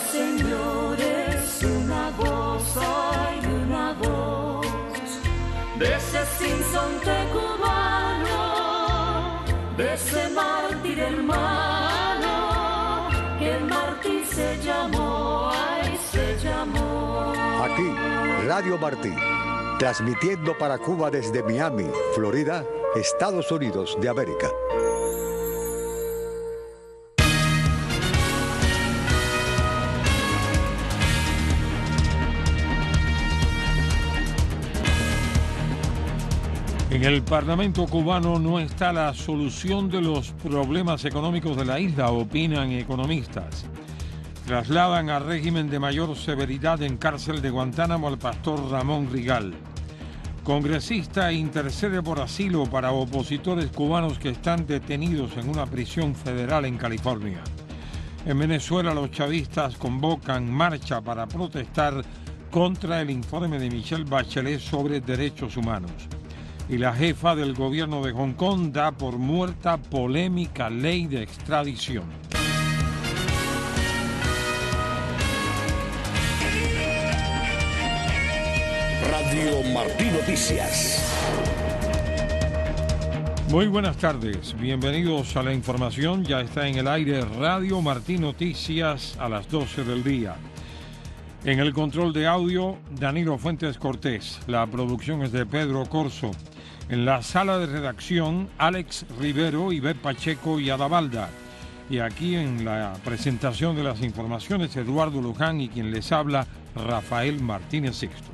señores, una voz, hay una voz de ese sinsonte cubano, de ese mártir hermano, que el mártir se llamó, ay, se llamó. Aquí, Radio Martí, transmitiendo para Cuba desde Miami, Florida, Estados Unidos de América. En el Parlamento cubano no está la solución de los problemas económicos de la isla, opinan economistas. Trasladan al régimen de mayor severidad en cárcel de Guantánamo al pastor Ramón Rigal. Congresista intercede por asilo para opositores cubanos que están detenidos en una prisión federal en California. En Venezuela, los chavistas convocan marcha para protestar contra el informe de Michelle Bachelet sobre derechos humanos. Y la jefa del gobierno de Hong Kong da por muerta polémica ley de extradición. Radio Martí Noticias. Muy buenas tardes, bienvenidos a la información. Ya está en el aire Radio Martí Noticias a las 12 del día. En el control de audio, Danilo Fuentes Cortés. La producción es de Pedro Corso. En la sala de redacción, Alex Rivero, Ivette Pacheco y Ada Balda. Y aquí en la presentación de las informaciones, Eduardo Luján y quien les habla, Rafael Martínez Sixto.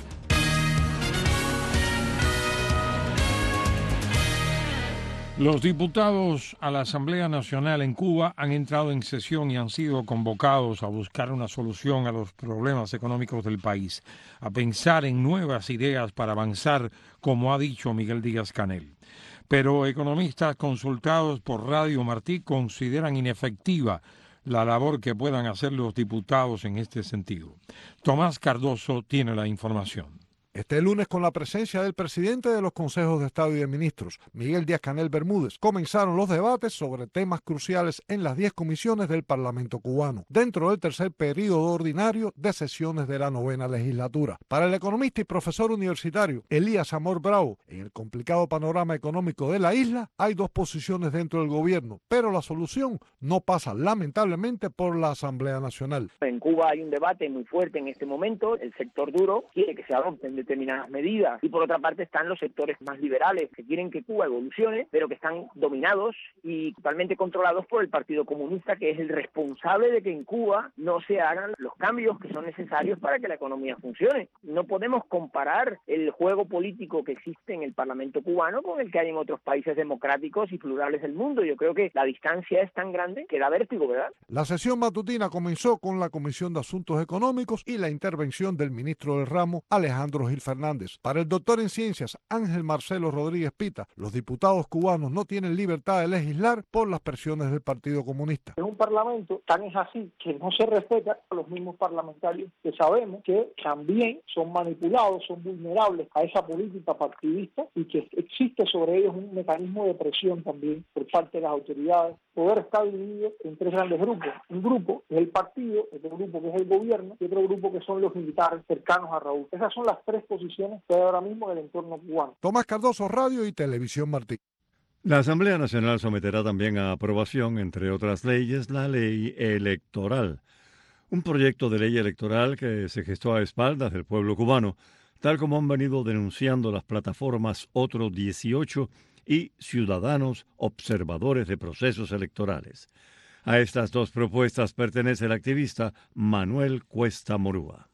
Los diputados a la Asamblea Nacional en Cuba han entrado en sesión y han sido convocados a buscar una solución a los problemas económicos del país, a pensar en nuevas ideas para avanzar, como ha dicho Miguel Díaz-Canel. Pero economistas consultados por Radio Martí consideran inefectiva la labor que puedan hacer los diputados en este sentido. Tomás Cardoso tiene la información. Este lunes, con la presencia del presidente de los consejos de Estado y de ministros, Miguel Díaz-Canel Bermúdez, comenzaron los debates sobre temas cruciales en las 10 comisiones del Parlamento cubano, dentro del tercer periodo ordinario de sesiones de la 9ª legislatura. Para el economista y profesor universitario Elías Amor Bravo, en el complicado panorama económico de la isla, hay dos posiciones dentro del gobierno, pero la solución no pasa, lamentablemente, por la Asamblea Nacional. En Cuba hay un debate muy fuerte en este momento. El sector duro quiere que se adopten determinadas medidas y por otra parte están los sectores más liberales que quieren que Cuba evolucione, pero que están dominados y totalmente controlados por el Partido Comunista, que es el responsable de que en Cuba no se hagan los cambios que son necesarios para que la economía funcione. No podemos comparar el juego político que existe en el Parlamento cubano con el que hay en otros países democráticos y plurales del mundo. Yo creo que la distancia es tan grande que da vértigo, ¿verdad? La sesión matutina comenzó con la Comisión de Asuntos Económicos y la intervención del ministro del ramo, Alejandro Gil Fernández. Para el doctor en ciencias Ángel Marcelo Rodríguez Pita, los diputados cubanos no tienen libertad de legislar por las presiones del Partido Comunista. Es un parlamento tan es así que no se respeta a los mismos parlamentarios que sabemos que también son manipulados, son vulnerables a esa política partidista y que existe sobre ellos un mecanismo de presión también por parte de las autoridades. El poder está dividido en tres grandes grupos. Un grupo es el partido, otro grupo que es el gobierno y otro grupo que son los militares cercanos a Raúl. Esas son las tres posiciones que hay ahora mismo en el entorno cubano. Tomás Cardoso, Radio y Televisión Martí. La Asamblea Nacional someterá también a aprobación, entre otras leyes, la ley electoral. Un proyecto de ley electoral que se gestó a espaldas del pueblo cubano, tal como han venido denunciando las plataformas Otro 18 y Ciudadanos Observadores de Procesos Electorales. A estas dos propuestas pertenece el activista Manuel Cuesta Morúa.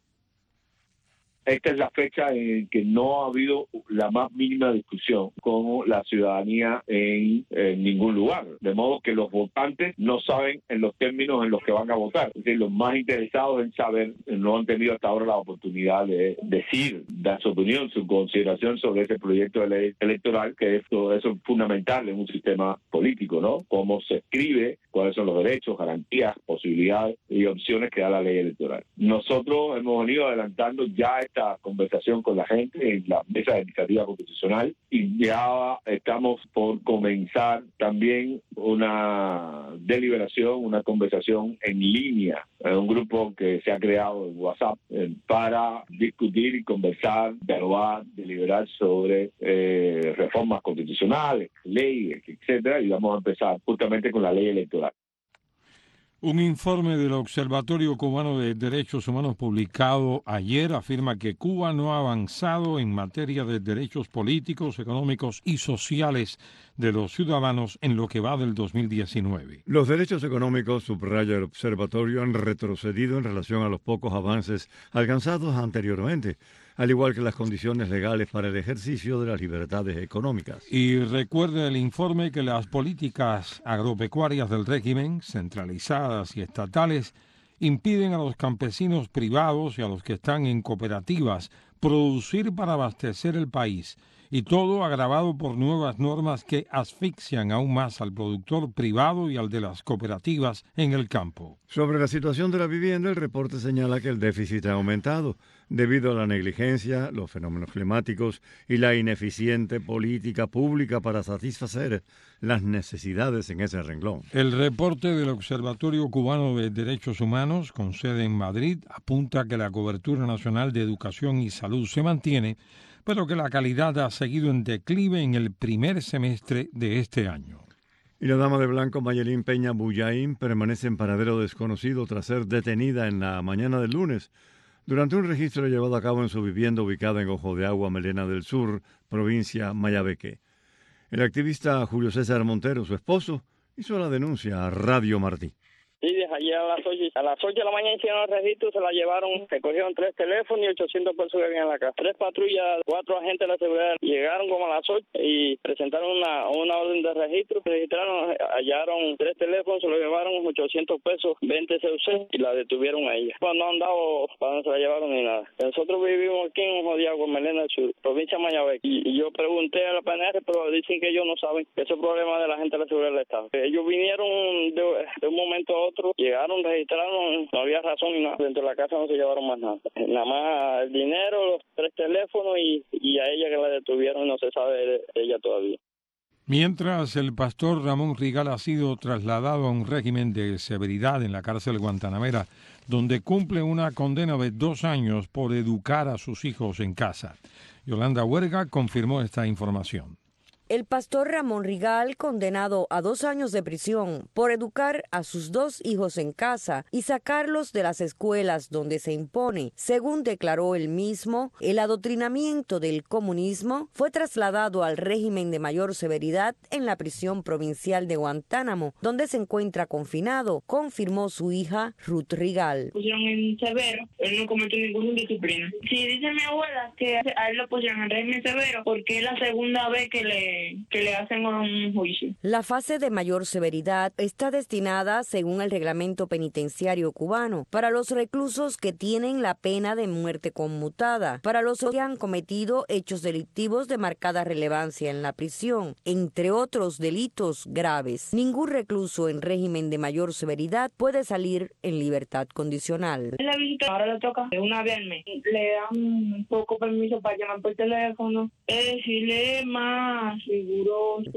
Esta es la fecha en que no ha habido la más mínima discusión con la ciudadanía en ningún lugar. De modo que los votantes no saben en los términos en los que van a votar. Es decir, los más interesados en saber no han tenido hasta ahora la oportunidad de decir, dar su opinión, su consideración sobre ese proyecto de ley electoral, que eso es fundamental en un sistema político, ¿no? Cómo se escribe, cuáles son los derechos, garantías, posibilidades y opciones que da la ley electoral. Nosotros hemos venido adelantando ya esta esa conversación con la gente en la mesa de iniciativa constitucional y ya estamos por comenzar también una deliberación, una conversación en línea, en un grupo que se ha creado en WhatsApp para discutir y conversar, dialogar, deliberar sobre reformas constitucionales, leyes, etcétera, y vamos a empezar justamente con la ley electoral. Un informe del Observatorio Cubano de Derechos Humanos publicado ayer afirma que Cuba no ha avanzado en materia de derechos políticos, económicos y sociales de los ciudadanos en lo que va del 2019. Los derechos económicos, subraya el observatorio, han retrocedido en relación a los pocos avances alcanzados anteriormente, al igual que las condiciones legales para el ejercicio de las libertades económicas. Y recuerde el informe que las políticas agropecuarias del régimen, centralizadas y estatales, impiden a los campesinos privados y a los que están en cooperativas producir para abastecer el país, y todo agravado por nuevas normas que asfixian aún más al productor privado y al de las cooperativas en el campo. Sobre la situación de la vivienda, el reporte señala que el déficit ha aumentado debido a la negligencia, los fenómenos climáticos y la ineficiente política pública para satisfacer las necesidades en ese renglón. El reporte del Observatorio Cubano de Derechos Humanos, con sede en Madrid, apunta que la cobertura nacional de educación y salud se mantiene, pero que la calidad ha seguido en declive en el primer semestre de este año. Y la dama de blanco Mayelín Peña Bullaín permanece en paradero desconocido tras ser detenida en la mañana del lunes durante un registro llevado a cabo en su vivienda ubicada en Ojo de Agua, Melena del Sur, provincia Mayabeque. El activista Julio César Montero, su esposo, hizo la denuncia a Radio Martí. Sí, desde ayer a las 8 de la mañana hicieron el registro, se la llevaron, recogieron 3 teléfonos y 800 pesos que había en la casa. 3 patrullas, 4 agentes de la seguridad llegaron como a las 8 y presentaron una orden de registro. Registraron, hallaron 3 teléfonos, se lo llevaron 800 pesos, 20 CUC y la detuvieron a ella. No han dado para no se la llevaron ni nada. Nosotros vivimos aquí en Ojo de Agua, Melena del Sur, provincia de Mayabeque. Y yo pregunté a la PNR, pero dicen que ellos no saben que ese es problema de la gente de la seguridad del Estado. Ellos vinieron de un momento a otro, llegaron, registraron, no había razón ni nada. Dentro de la casa no se llevaron más nada. Nada más el dinero, los 3 teléfonos y a ella que la detuvieron no se sabe de ella todavía. Mientras, el pastor Ramón Rigal ha sido trasladado a un régimen de severidad en la cárcel Guantanamera, donde cumple una condena de 2 años por educar a sus hijos en casa. Yolanda Huerga confirmó esta información. El pastor Ramón Rigal, condenado a 2 años de prisión por educar a sus 2 hijos en casa y sacarlos de las escuelas donde se impone, según declaró él mismo, el adoctrinamiento del comunismo, fue trasladado al régimen de mayor severidad en la prisión provincial de Guantánamo, donde se encuentra confinado, confirmó su hija Ruth Rigal. Pusieron en severo, él no cometió ninguna indisciplina. Sí, dice mi abuela que a él lo pusieron en régimen severo porque es la segunda vez que le hacen un juicio. La fase de mayor severidad está destinada, según el reglamento penitenciario cubano, para los reclusos que tienen la pena de muerte conmutada, para los que han cometido hechos delictivos de marcada relevancia en la prisión, entre otros delitos graves. Ningún recluso en régimen de mayor severidad puede salir en libertad condicional. La visita ahora le toca una vez al mes. Le dan un poco permiso para llamar por teléfono, decirle más riguroso.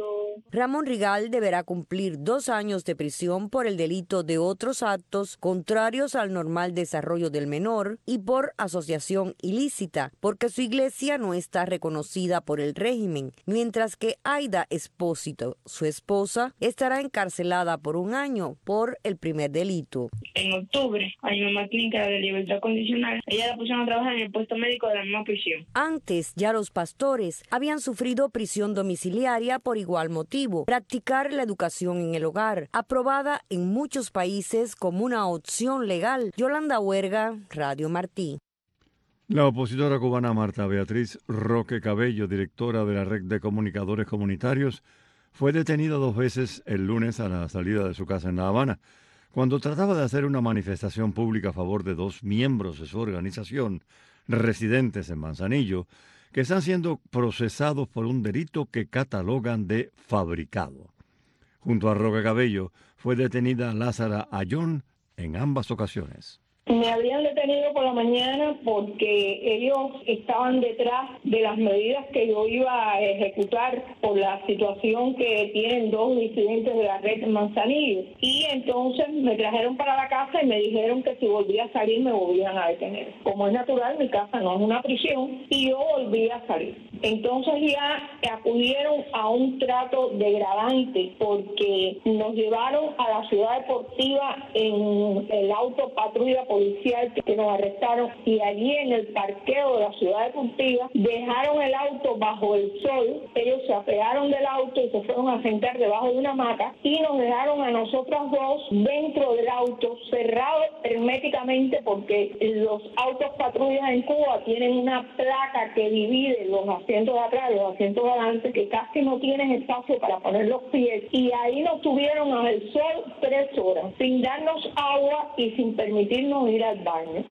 Ramón Rigal deberá cumplir 2 años de prisión por el delito de otros actos contrarios al normal desarrollo del menor y por asociación ilícita, porque su iglesia no está reconocida por el régimen, mientras que Aida Espósito, su esposa, estará encarcelada por 1 año por el primer delito. En octubre hay una clínica de libertad condicional. Ella la pusieron a trabajar en el puesto médico de la misma prisión. Antes, ya los pastores habían sufrido prisión domiciliaria por igual motivo, practicar la educación en el hogar, aprobada en muchos países como una opción legal. Yolanda Huerga, Radio Martí. La opositora cubana Marta Beatriz Roque Cabello, directora de la Red de Comunicadores Comunitarios, fue detenida 2 veces el lunes a la salida de su casa en La Habana, cuando trataba de hacer una manifestación pública a favor de 2 miembros de su organización, residentes en Manzanillo, que están siendo procesados por un delito que catalogan de fabricado. Junto a Roque Cabello fue detenida Lázara Ayón en ambas ocasiones. Me habían detenido por la mañana porque ellos estaban detrás de las medidas que yo iba a ejecutar por la situación que tienen dos disidentes de la red Manzanillo. Y entonces me trajeron para la casa y me dijeron que si volvía a salir me volvían a detener. Como es natural, mi casa no es una prisión y yo volví a salir. Entonces ya acudieron a un trato degradante porque nos llevaron a la ciudad deportiva en el auto patrulla policial que nos arrestaron y allí en el parqueo de la ciudad deportiva dejaron el auto bajo el sol. Ellos se apearon del auto y se fueron a sentar debajo de una hamaca y nos dejaron a nosotras dos dentro del auto cerrado herméticamente porque los autos patrullas en Cuba tienen una placa que divide los asientos de atrás y los asientos de adelante que casi no tienen espacio para poner los pies y ahí nos tuvieron al sol 3 horas sin darnos agua y sin permitirnos ir al baño.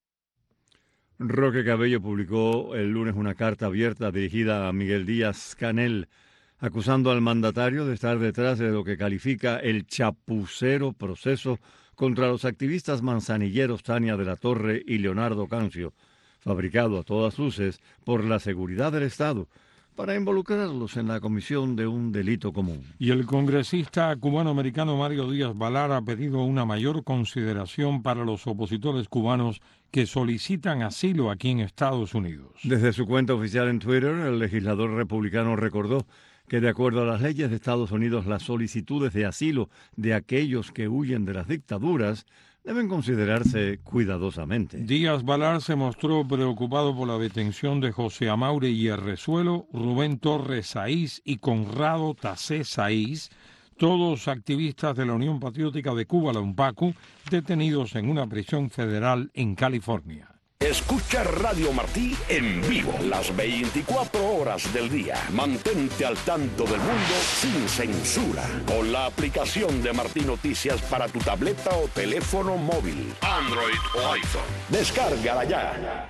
Roque Cabello publicó el lunes una carta abierta dirigida a Miguel Díaz-Canel, acusando al mandatario de estar detrás de lo que califica el chapucero proceso contra los activistas manzanilleros Tania de la Torre y Leonardo Cancio, fabricado a todas luces por la seguridad del Estado, para involucrarlos en la comisión de un delito común. Y el congresista cubano-americano Mario Díaz-Balart ha pedido una mayor consideración para los opositores cubanos que solicitan asilo aquí en Estados Unidos. Desde su cuenta oficial en Twitter, el legislador republicano recordó que de acuerdo a las leyes de Estados Unidos, las solicitudes de asilo de aquellos que huyen de las dictaduras deben considerarse cuidadosamente. Díaz-Balart se mostró preocupado por la detención de José Amaury Hierrezuelo, Rubén Torres Saiz y Conrado Tacé Saiz, todos activistas de la Unión Patriótica de Cuba, la UNPACU, detenidos en una prisión federal en California. Escucha Radio Martí en vivo las 24 horas del día. Mantente al tanto del mundo sin censura con la aplicación de Martí Noticias para tu tableta o teléfono móvil, Android o iPhone. Descárgala ya.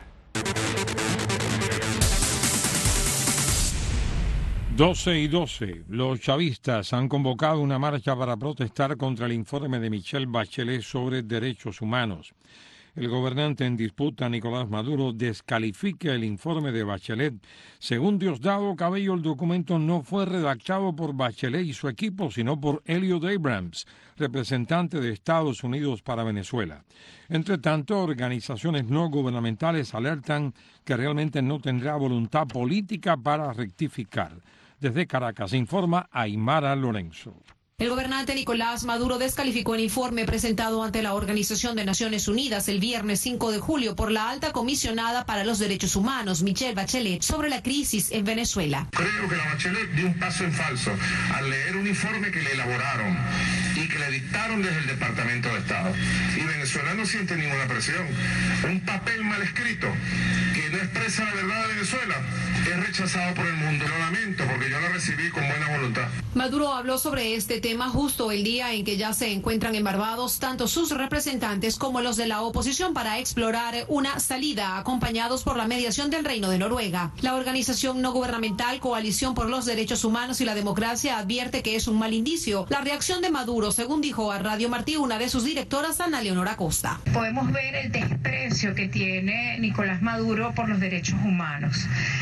12:12. Los chavistas han convocado una marcha para protestar contra el informe de Michelle Bachelet sobre derechos humanos. El gobernante en disputa, Nicolás Maduro, descalifica el informe de Bachelet. Según Diosdado Cabello, el documento no fue redactado por Bachelet y su equipo, sino por Elliot Abrams, representante de Estados Unidos para Venezuela. Entre tanto, organizaciones no gubernamentales alertan que realmente no tendrá voluntad política para rectificar. Desde Caracas informa Aymara Lorenzo. El gobernante Nicolás Maduro descalificó el informe presentado ante la Organización de Naciones Unidas el viernes 5 de julio por la alta comisionada para los derechos humanos, Michelle Bachelet, sobre la crisis en Venezuela. Creo que la Bachelet dio un paso en falso al leer un informe que le elaboraron y que le dictaron desde el Departamento de Estado. Y Venezuela no siente ninguna presión. Un papel mal escrito que no expresa la verdad de Venezuela es rechazado por el mundo. Lo lamento porque yo lo recibí con buena voluntad. Maduro habló sobre este tema justo el día en que ya se encuentran en Barbados tanto sus representantes como los de la oposición para explorar una salida, acompañados por la mediación del Reino de Noruega. La organización no gubernamental Coalición por los Derechos Humanos y la Democracia advierte que es un mal indicio la reacción de Maduro, según dijo a Radio Martí una de sus directoras, Ana Leonora Costa. Podemos ver el desprecio que tiene Nicolás Maduro por los derechos humanos.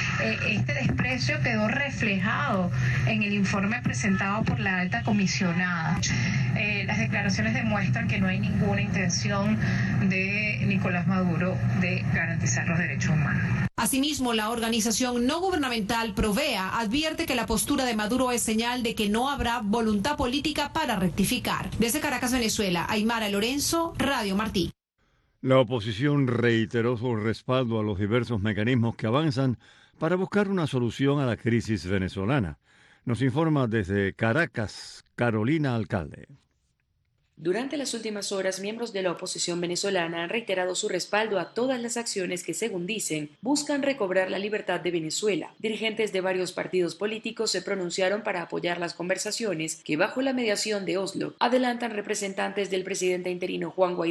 Este desprecio quedó reflejado en el informe presentado por la alta comisionada. Las declaraciones demuestran que no hay ninguna intención de Nicolás Maduro de garantizar los derechos humanos. Asimismo, la organización no gubernamental Provea advierte que la postura de Maduro es señal de que no habrá voluntad política para rectificar. Desde Caracas, Venezuela, Aymara Lorenzo, Radio Martí. La oposición reiteró su respaldo a los diversos mecanismos que avanzan para buscar una solución a la crisis venezolana. Nos informa desde Caracas, Carolina Alcalde. Durante las últimas horas, miembros de la oposición venezolana han reiterado su respaldo a todas las acciones que, según dicen, buscan recobrar la libertad de Venezuela. Dirigentes de varios partidos políticos se pronunciaron para apoyar las conversaciones que, bajo la mediación de Oslo, adelantan representantes del presidente interino Juan Guaidó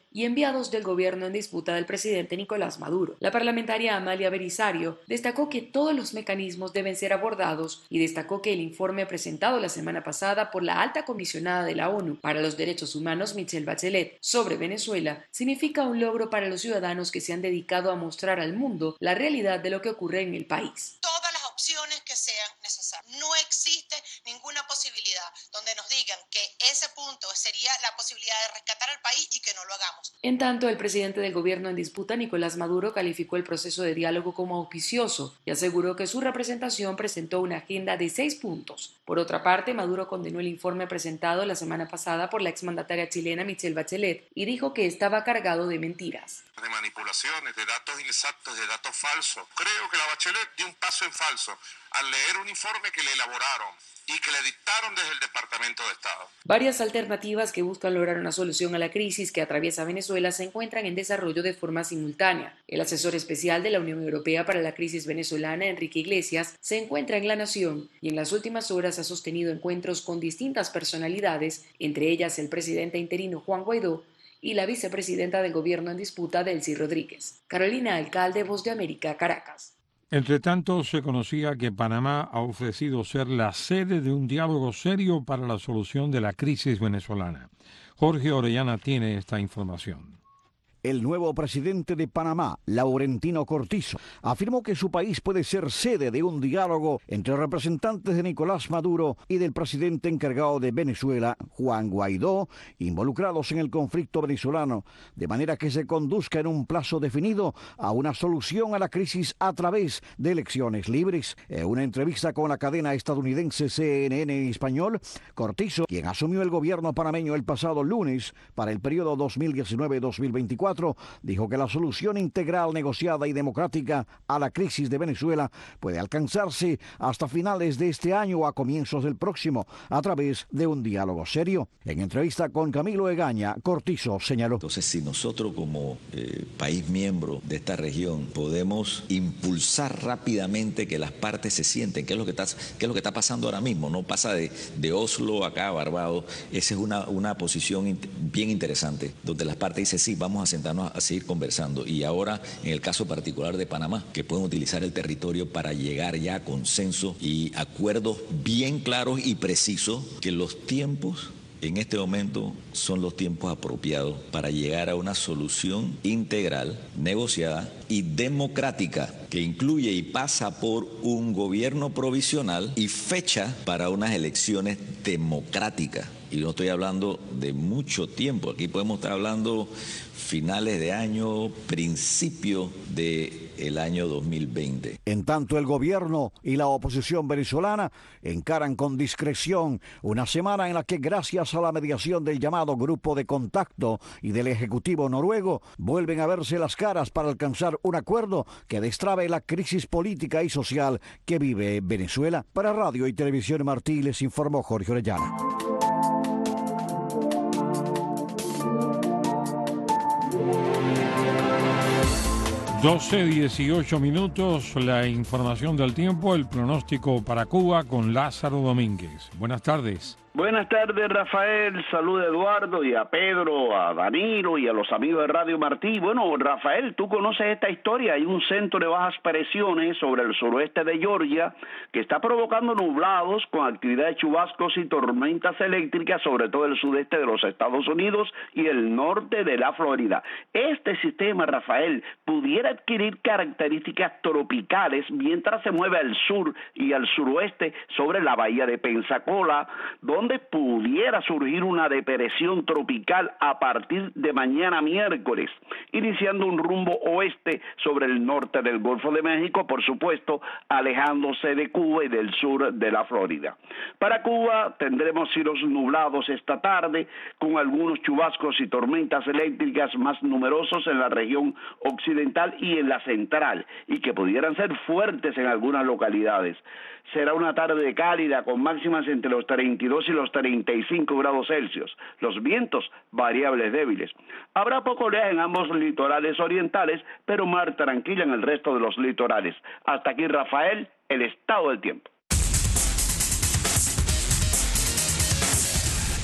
y enviados del gobierno en disputa del presidente Nicolás Maduro. La parlamentaria Amalia Belisario destacó que todos los mecanismos deben ser abordados y destacó que el informe presentado la semana pasada por la alta comisionada de la ONU para los Derechos Humanos, Michelle Bachelet, sobre Venezuela, significa un logro para los ciudadanos que se han dedicado a mostrar al mundo la realidad de lo que ocurre en el país. Todas las opciones que sean necesarias. No existe ninguna posibilidad donde nos digan que ese punto sería la posibilidad de rescatar al país y que no lo hagamos. En tanto, el presidente del gobierno en disputa, Nicolás Maduro, calificó el proceso de diálogo como auspicioso y aseguró que su representación presentó una agenda de 6 puntos. Por otra parte, Maduro condenó el informe presentado la semana pasada por la exmandataria chilena Michelle Bachelet y dijo que estaba cargado de mentiras. De manipulaciones, de datos inexactos, de datos falsos. Creo que la Bachelet dio un paso en falso al leer un informe que le elaboraron y que le dictaron desde el Departamento de Estado. Varias alternativas que buscan lograr una solución a la crisis que atraviesa Venezuela se encuentran en desarrollo de forma simultánea. El asesor especial de la Unión Europea para la crisis venezolana, Enrique Iglesias, se encuentra en La Nación y en las últimas horas ha sostenido encuentros con distintas personalidades, entre ellas el presidente interino Juan Guaidó y la vicepresidenta del gobierno en disputa, Delcy Rodríguez. Carolina Alcalde, Voz de América, Caracas. Entre tanto, se conocía que Panamá ha ofrecido ser la sede de un diálogo serio para la solución de la crisis venezolana. Jorge Orellana tiene esta información. El nuevo presidente de Panamá, Laurentino Cortizo, afirmó que su país puede ser sede de un diálogo entre representantes de Nicolás Maduro y del presidente encargado de Venezuela, Juan Guaidó, involucrados en el conflicto venezolano, de manera que se conduzca en un plazo definido a una solución a la crisis a través de elecciones libres. En una entrevista con la cadena estadounidense CNN en español, Cortizo, quien asumió el gobierno panameño el pasado lunes para el periodo 2019-2024, dijo que la solución integral, negociada y democrática a la crisis de Venezuela puede alcanzarse hasta finales de este año o a comienzos del próximo, a través de un diálogo serio. En entrevista con Camilo Egaña, Cortizo señaló: entonces, si nosotros como país miembro de esta región podemos impulsar rápidamente que las partes se sienten, ¿qué es lo que está pasando ahora mismo? No pasa de Oslo acá a Barbados. Esa es una posición bien interesante, donde las partes dicen, sí, vamos a sentarnos a seguir conversando. Y ahora, en el caso particular de Panamá, que pueden utilizar el territorio para llegar ya a consenso y acuerdos bien claros y precisos, que los tiempos en este momento son los tiempos apropiados para llegar a una solución integral, negociada y democrática, que incluye y pasa por un gobierno provisional y fecha para unas elecciones democráticas. Y no estoy hablando de mucho tiempo, aquí podemos estar hablando finales de año, principio del año 2020. En tanto, el gobierno y la oposición venezolana encaran con discreción una semana en la que, gracias a la mediación del llamado Grupo de Contacto y del Ejecutivo noruego, vuelven a verse las caras para alcanzar un acuerdo que destrabe la crisis política y social que vive Venezuela. Para Radio y Televisión Martí les informó Jorge Orellana. 12:18, la información del tiempo, el pronóstico para Cuba con Lázaro Domínguez. Buenas tardes. Buenas tardes, Rafael. Salud a Eduardo y a Pedro, a Danilo y a los amigos de Radio Martí. Bueno, Rafael, tú conoces esta historia. Hay un centro de bajas presiones sobre el suroeste de Georgia que está provocando nublados con actividad de chubascos y tormentas eléctricas sobre todo el sudeste de los Estados Unidos y el norte de la Florida. Este sistema, Rafael, pudiera adquirir características tropicales mientras se mueve al sur y al suroeste sobre la bahía de Pensacola, donde pudiera surgir una depresión tropical a partir de mañana miércoles, iniciando un rumbo oeste sobre el norte del Golfo de México, por supuesto, alejándose de Cuba y del sur de la Florida. Para Cuba tendremos cielos nublados esta tarde, con algunos chubascos y tormentas eléctricas más numerosos en la región occidental y en la central, y que pudieran ser fuertes en algunas localidades. Será una tarde cálida con máximas entre los 32 y los 35 grados Celsius. Los vientos variables débiles. Habrá poco oleaje en ambos litorales orientales, pero mar tranquila en el resto de los litorales. Hasta aquí, Rafael, el estado del tiempo.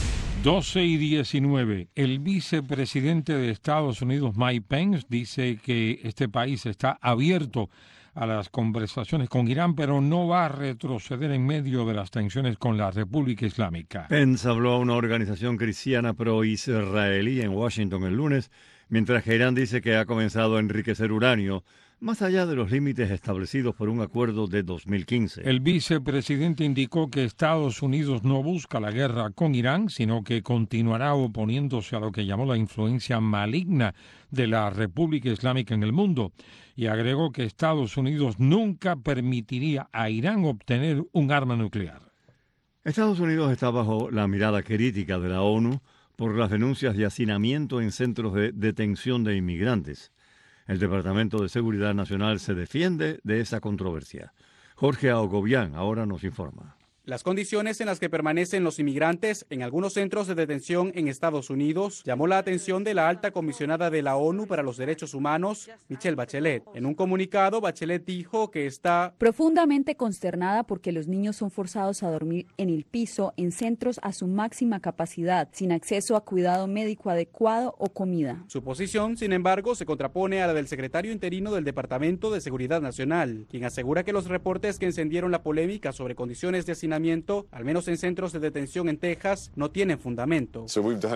12:19. El vicepresidente de Estados Unidos, Mike Pence, dice que este país está abierto a las conversaciones con Irán, pero no va a retroceder en medio de las tensiones con la República Islámica. Pence habló a una organización cristiana pro-israelí en Washington el lunes, mientras que Irán dice que ha comenzado a enriquecer uranio, más allá de los límites establecidos por un acuerdo de 2015. El vicepresidente indicó que Estados Unidos no busca la guerra con Irán, sino que continuará oponiéndose a lo que llamó la influencia maligna de la República Islámica en el mundo, y agregó que Estados Unidos nunca permitiría a Irán obtener un arma nuclear. Estados Unidos está bajo la mirada crítica de la ONU por las denuncias de hacinamiento en centros de detención de inmigrantes. El Departamento de Seguridad Nacional se defiende de esa controversia. Jorge Agobián ahora nos informa. Las condiciones en las que permanecen los inmigrantes en algunos centros de detención en Estados Unidos llamó la atención de la alta comisionada de la ONU para los Derechos Humanos, Michelle Bachelet. En un comunicado, Bachelet dijo que está profundamente consternada porque los niños son forzados a dormir en el piso en centros a su máxima capacidad, sin acceso a cuidado médico adecuado o comida. Su posición, sin embargo, se contrapone a la del secretario interino del Departamento de Seguridad Nacional, quien asegura que los reportes que encendieron la polémica sobre condiciones de hacinamiento, al menos en centros de detención en Texas, no tienen fundamento.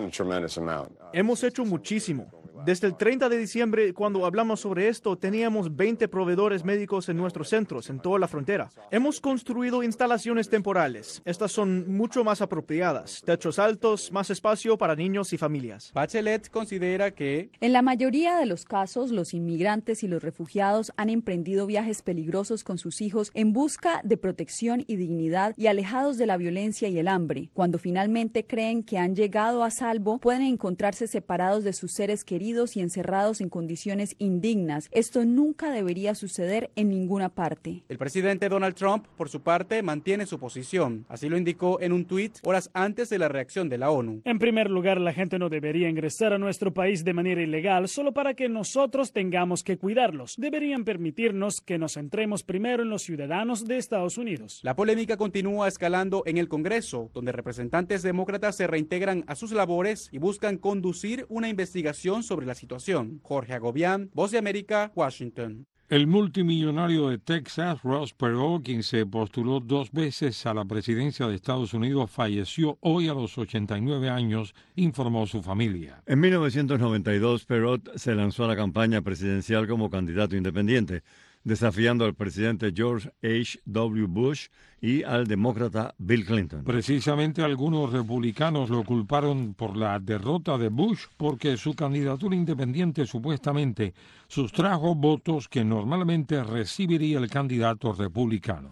Hemos hecho muchísimo. Desde el 30 de diciembre, cuando hablamos sobre esto, teníamos 20 proveedores médicos en nuestros centros, en toda la frontera. Hemos construido instalaciones temporales. Estas son mucho más apropiadas. Techos altos, más espacio para niños y familias. Bachelet considera que en la mayoría de los casos, los inmigrantes y los refugiados han emprendido viajes peligrosos con sus hijos en busca de protección y dignidad y alejados de la violencia y el hambre. Cuando finalmente creen que han llegado a salvo, pueden encontrarse separados de sus seres queridos y encerrados en condiciones indignas. Esto nunca debería suceder en ninguna parte. El presidente Donald Trump, por su parte, mantiene su posición. Así lo indicó en un tuit horas antes de la reacción de la ONU. En primer lugar, la gente no debería ingresar a nuestro país de manera ilegal solo para que nosotros tengamos que cuidarlos. Deberían permitirnos que nos centremos primero en los ciudadanos de Estados Unidos. La polémica continúa escalando en el Congreso, donde representantes demócratas se reintegran a sus labores y buscan conducir una investigación sobre la situación. Jorge Agobián, Voz de América, Washington. El multimillonario de Texas, Ross Perot, quien se postuló 2 veces a la presidencia de Estados Unidos, falleció hoy a los 89 años, informó su familia. En 1992, Perot se lanzó a la campaña presidencial como candidato independiente, desafiando al presidente George H.W. Bush y al demócrata Bill Clinton. Precisamente algunos republicanos lo culparon por la derrota de Bush porque su candidatura independiente supuestamente sustrajo votos que normalmente recibiría el candidato republicano.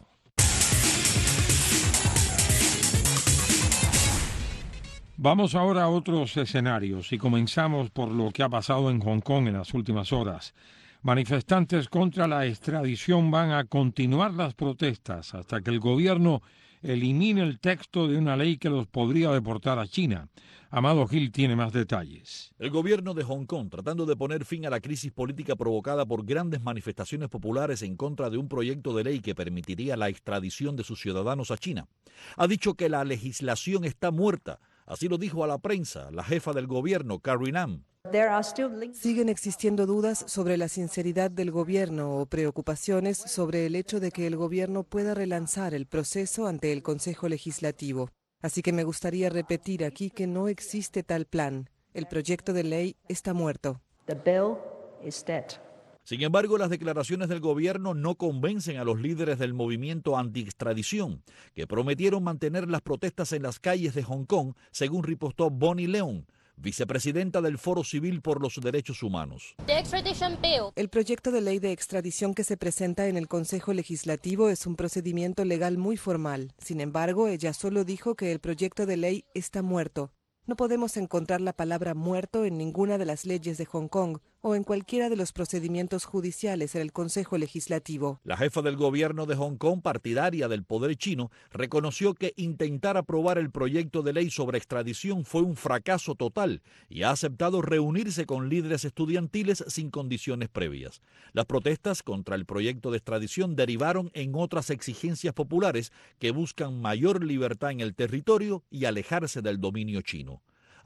Vamos ahora a otros escenarios y comenzamos por lo que ha pasado en Hong Kong en las últimas horas. Manifestantes contra la extradición van a continuar las protestas hasta que el gobierno elimine el texto de una ley que los podría deportar a China. Amado Gil tiene más detalles. El gobierno de Hong Kong, tratando de poner fin a la crisis política provocada por grandes manifestaciones populares en contra de un proyecto de ley que permitiría la extradición de sus ciudadanos a China, ha dicho que la legislación está muerta. Así lo dijo a la prensa la jefa del gobierno, Carrie Lam. Siguen existiendo dudas sobre la sinceridad del gobierno o preocupaciones sobre el hecho de que el gobierno pueda relanzar el proceso ante el Consejo Legislativo. Así que me gustaría repetir aquí que no existe tal plan. El proyecto de ley está muerto. Sin embargo, las declaraciones del gobierno no convencen a los líderes del movimiento anti-extradición, que prometieron mantener las protestas en las calles de Hong Kong, según ripostó Bonnie Leung, vicepresidenta del Foro Civil por los Derechos Humanos. El proyecto de ley de extradición que se presenta en el Consejo Legislativo es un procedimiento legal muy formal. Sin embargo, ella solo dijo que el proyecto de ley está muerto. No podemos encontrar la palabra muerto en ninguna de las leyes de Hong Kong o en cualquiera de los procedimientos judiciales en el Consejo Legislativo. La jefa del gobierno de Hong Kong, partidaria del poder chino, reconoció que intentar aprobar el proyecto de ley sobre extradición fue un fracaso total y ha aceptado reunirse con líderes estudiantiles sin condiciones previas. Las protestas contra el proyecto de extradición derivaron en otras exigencias populares que buscan mayor libertad en el territorio y alejarse del dominio chino.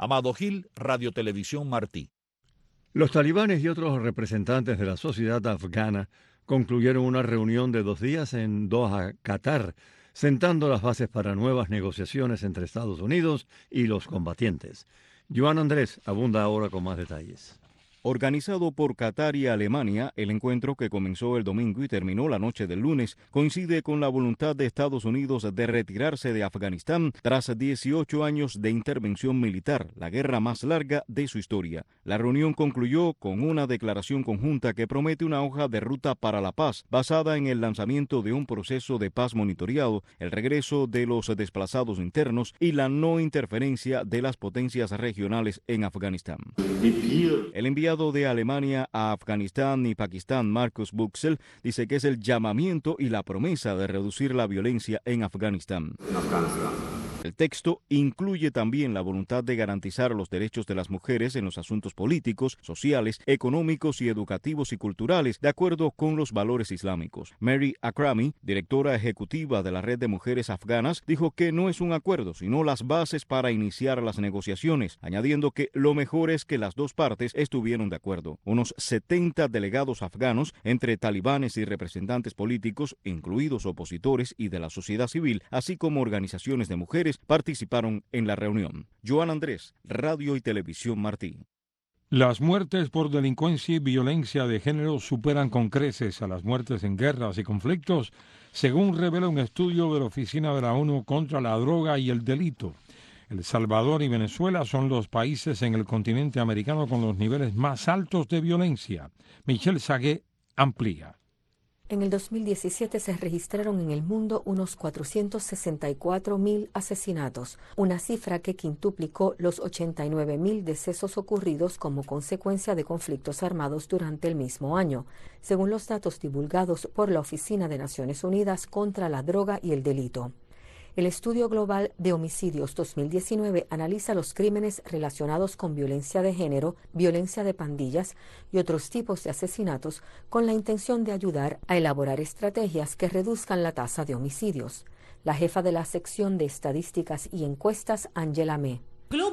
Amado Gil, Radio Televisión Martí. Los talibanes y otros representantes de la sociedad afgana concluyeron una reunión de 2 días en Doha, Qatar, sentando las bases para nuevas negociaciones entre Estados Unidos y los combatientes. Joan Andrés abunda ahora con más detalles. Organizado por Qatar y Alemania, el encuentro, que comenzó el domingo y terminó la noche del lunes, coincide con la voluntad de Estados Unidos de retirarse de Afganistán tras 18 años de intervención militar, la guerra más larga de su historia. La reunión concluyó con una declaración conjunta que promete una hoja de ruta para la paz, basada en el lanzamiento de un proceso de paz monitoreado, el regreso de los desplazados internos y la no interferencia de las potencias regionales en Afganistán. El enviado de Alemania a Afganistán y Pakistán, Markus Buxel, dice que es el llamamiento y la promesa de reducir la violencia en Afganistán. El texto incluye también la voluntad de garantizar los derechos de las mujeres en los asuntos políticos, sociales, económicos y educativos y culturales, de acuerdo con los valores islámicos. Mary Akrami, directora ejecutiva de la Red de Mujeres Afganas, dijo que no es un acuerdo, sino las bases para iniciar las negociaciones, añadiendo que lo mejor es que las dos partes estuvieron de acuerdo. Unos 70 delegados afganos, entre talibanes y representantes políticos, incluidos opositores y de la sociedad civil, así como organizaciones de mujeres, participaron en la reunión. Joan Andrés, Radio y Televisión Martí. Las muertes por delincuencia y violencia de género superan con creces a las muertes en guerras y conflictos, según revela un estudio de la Oficina de la ONU contra la Droga y el Delito. El Salvador y Venezuela son los países en el continente americano con los niveles más altos de violencia. Michelle Sagué amplía. En el 2017 se registraron en el mundo unos 464.000 asesinatos, una cifra que quintuplicó los 89.000 decesos ocurridos como consecuencia de conflictos armados durante el mismo año, según los datos divulgados por la Oficina de Naciones Unidas contra la Droga y el Delito. El Estudio Global de Homicidios 2019 analiza los crímenes relacionados con violencia de género, violencia de pandillas y otros tipos de asesinatos con la intención de ayudar a elaborar estrategias que reduzcan la tasa de homicidios. La jefa de la sección de estadísticas y encuestas, Angela Mee,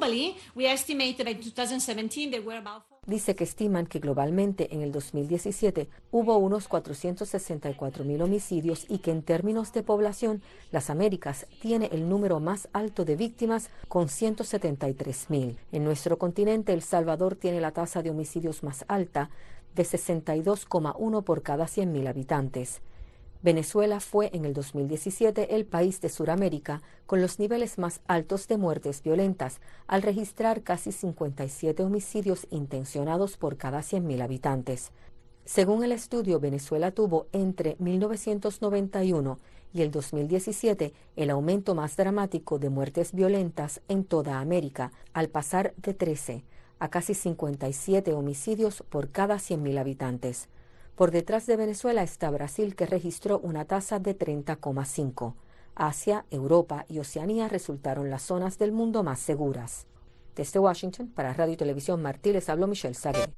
dice que estiman que globalmente en el 2017 hubo unos 464.000 homicidios y que en términos de población, las Américas tiene el número más alto de víctimas con 173.000. En nuestro continente, El Salvador tiene la tasa de homicidios más alta de 62,1 por cada 100.000 habitantes. Venezuela fue en el 2017 el país de Sudamérica con los niveles más altos de muertes violentas, al registrar casi 57 homicidios intencionados por cada 100.000 habitantes. Según el estudio, Venezuela tuvo entre 1991 y el 2017 el aumento más dramático de muertes violentas en toda América, al pasar de 13 a casi 57 homicidios por cada 100.000 habitantes. Por detrás de Venezuela está Brasil, que registró una tasa de 30,5. Asia, Europa y Oceanía resultaron las zonas del mundo más seguras. Desde Washington, para Radio y Televisión Martí, les habló Michelle Sagué.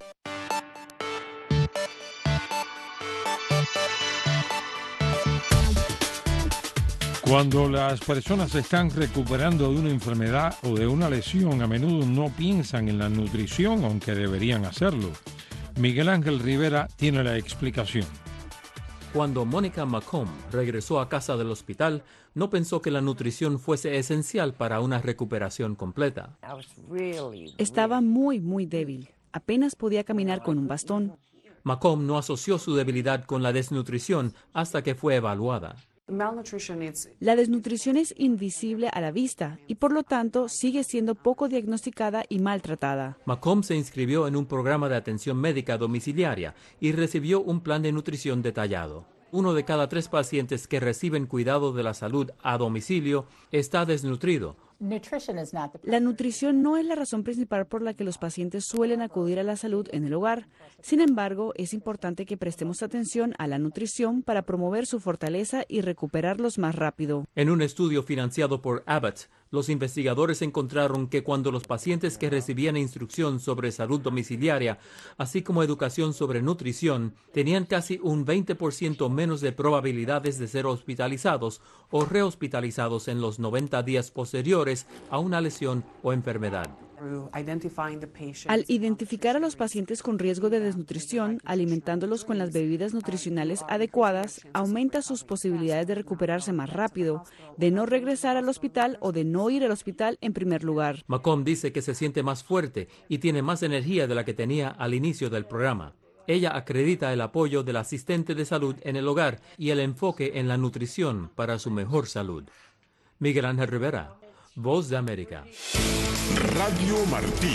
Cuando las personas se están recuperando de una enfermedad o de una lesión, a menudo no piensan en la nutrición, aunque deberían hacerlo. Miguel Ángel Rivera tiene la explicación. Cuando Mónica Macomb regresó a casa del hospital, no pensó que la nutrición fuese esencial para una recuperación completa. Estaba muy débil. Apenas podía caminar con un bastón. Macomb no asoció su debilidad con la desnutrición hasta que fue evaluada. La desnutrición es invisible a la vista y por lo tanto sigue siendo poco diagnosticada y maltratada. Macomb se inscribió en un programa de atención médica domiciliaria y recibió un plan de nutrición detallado. 1 de cada 3 pacientes que reciben cuidado de la salud a domicilio está desnutrido. La nutrición no es la razón principal por la que los pacientes suelen acudir a la salud en el hogar. Sin embargo, es importante que prestemos atención a la nutrición para promover su fortaleza y recuperarlos más rápido. En un estudio financiado por Abbott, los investigadores encontraron que cuando los pacientes que recibían instrucción sobre salud domiciliaria, así como educación sobre nutrición, tenían casi un 20% menos de probabilidades de ser hospitalizados o rehospitalizados en los 90 días posteriores a una lesión o enfermedad. Al identificar a los pacientes con riesgo de desnutrición, alimentándolos con las bebidas nutricionales adecuadas, aumenta sus posibilidades de recuperarse más rápido, de no regresar al hospital o de no ir al hospital en primer lugar. Macomb dice que se siente más fuerte y tiene más energía de la que tenía al inicio del programa. Ella acredita el apoyo del asistente de salud en el hogar y el enfoque en la nutrición para su mejor salud. Miguel Ángel Rivera, Voz de América. Radio Martí.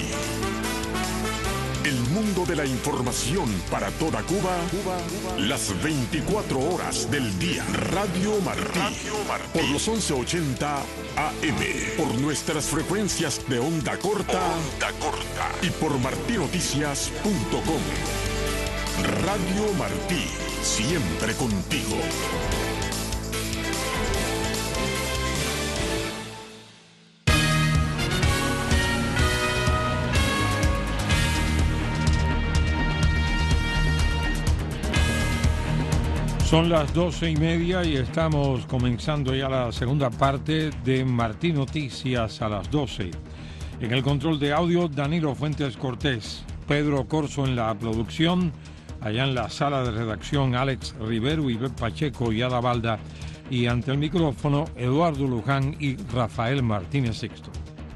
El mundo de la información para toda Cuba, las 24 horas del día. Radio Martí. Por los 1180 AM. Por nuestras frecuencias de onda corta. Y por martinoticias.com. Radio Martí, siempre contigo. Son las 12:30 y estamos comenzando ya la segunda parte de Martí Noticias a las 12. En el control de audio, Danilo Fuentes Cortés, Pedro Corso en la producción. Allá en la sala de redacción, Alex Rivero, Ivette Pacheco y Ada Balda. Y ante el micrófono, Eduardo Luján y Rafael Martínez Sixto.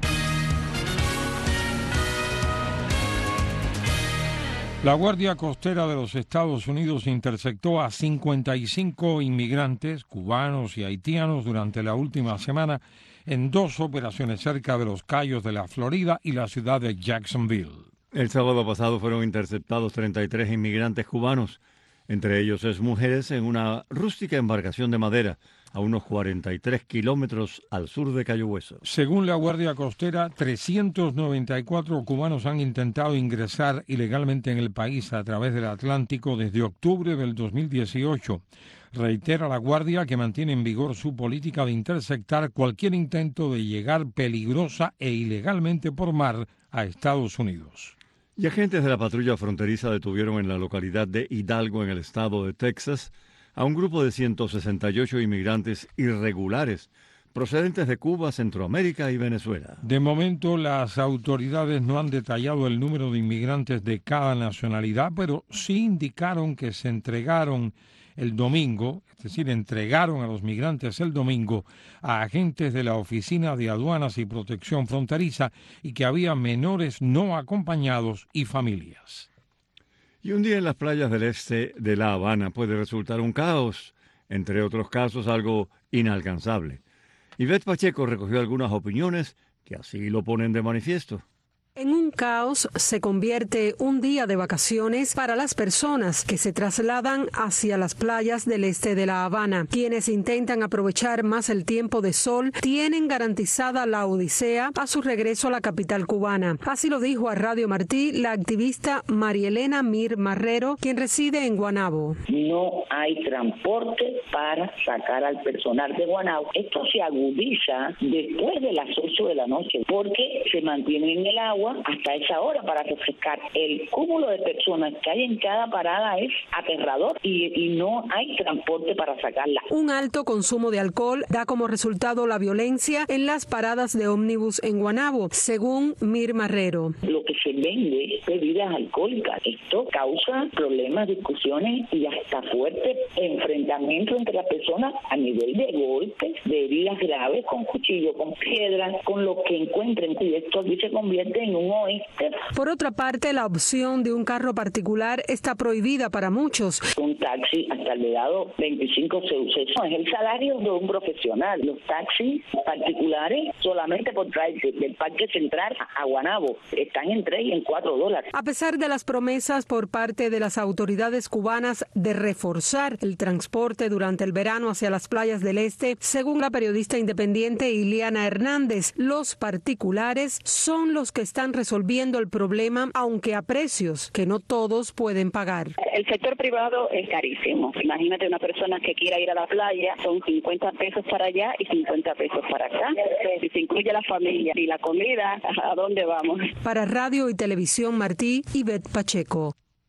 La Guardia Costera de los Estados Unidos interceptó a 55 inmigrantes cubanos y haitianos durante la última semana en 2 operaciones cerca de los Cayos de la Florida y la ciudad de Jacksonville. El sábado pasado fueron interceptados 33 inmigrantes cubanos, entre ellos 6 mujeres, en una rústica embarcación de madera a unos 43 kilómetros al sur de Cayo Hueso. Según la Guardia Costera, 394 cubanos han intentado ingresar ilegalmente en el país a través del Atlántico desde octubre del 2018. Reitera la Guardia que mantiene en vigor su política de interceptar cualquier intento de llegar peligrosa e ilegalmente por mar a Estados Unidos. Y agentes de la patrulla fronteriza detuvieron en la localidad de Hidalgo, en el estado de Texas, a un grupo de 168 inmigrantes irregulares procedentes de Cuba, Centroamérica y Venezuela. De momento, las autoridades no han detallado el número de inmigrantes de cada nacionalidad, pero sí indicaron que se entregaron el domingo, es decir, entregaron a los migrantes el domingo a agentes de la Oficina de Aduanas y Protección Fronteriza y que había menores no acompañados y familias. Y un día en las playas del este de La Habana puede resultar un caos, entre otros casos algo inalcanzable. Ivette Pacheco recogió algunas opiniones que así lo ponen de manifiesto. En un caos se convierte un día de vacaciones para las personas que se trasladan hacia las playas del este de La Habana. Quienes intentan aprovechar más el tiempo de sol tienen garantizada la odisea a su regreso a la capital cubana. Así lo dijo a Radio Martí la activista Marielena Mir Marrero, quien reside en Guaynabo. No hay transporte para sacar al personal de Guaynabo. Esto se agudiza después de las 8 de la noche porque se mantiene en el agua hasta esa hora para refrescar. El cúmulo de personas que hay en cada parada es aterrador y no hay transporte para sacarla. Un alto consumo de alcohol da como resultado la violencia en las paradas de ómnibus en Guaynabo, según Mir Marrero. Lo que se vende es bebidas alcohólicas. Esto causa problemas, discusiones y hasta fuertes enfrentamientos entre las personas a nivel de golpes, de heridas graves con cuchillo, con piedras, con lo que encuentren. Y esto aquí se convierte en un oeste. Por otra parte, la opción de un carro particular está prohibida para muchos. Un taxi hasta el dado 25 CUC es el salario de un profesional. Los taxis particulares solamente por traer del Parque Central a Guaynabo están en $3 y en $4. A pesar de las promesas por parte de las autoridades cubanas de reforzar el transporte durante el verano hacia las playas del este, según la periodista independiente Iliana Hernández, los particulares son los que están resolviendo el problema, aunque a precios que no todos pueden pagar. El sector privado es carísimo. Imagínate una persona que quiera ir a la playa, son 50 pesos para allá y 50 pesos para acá. Si se incluye la familia y la comida, ¿a dónde vamos? Para Radio y Televisión Martí, Ivette Pacheco.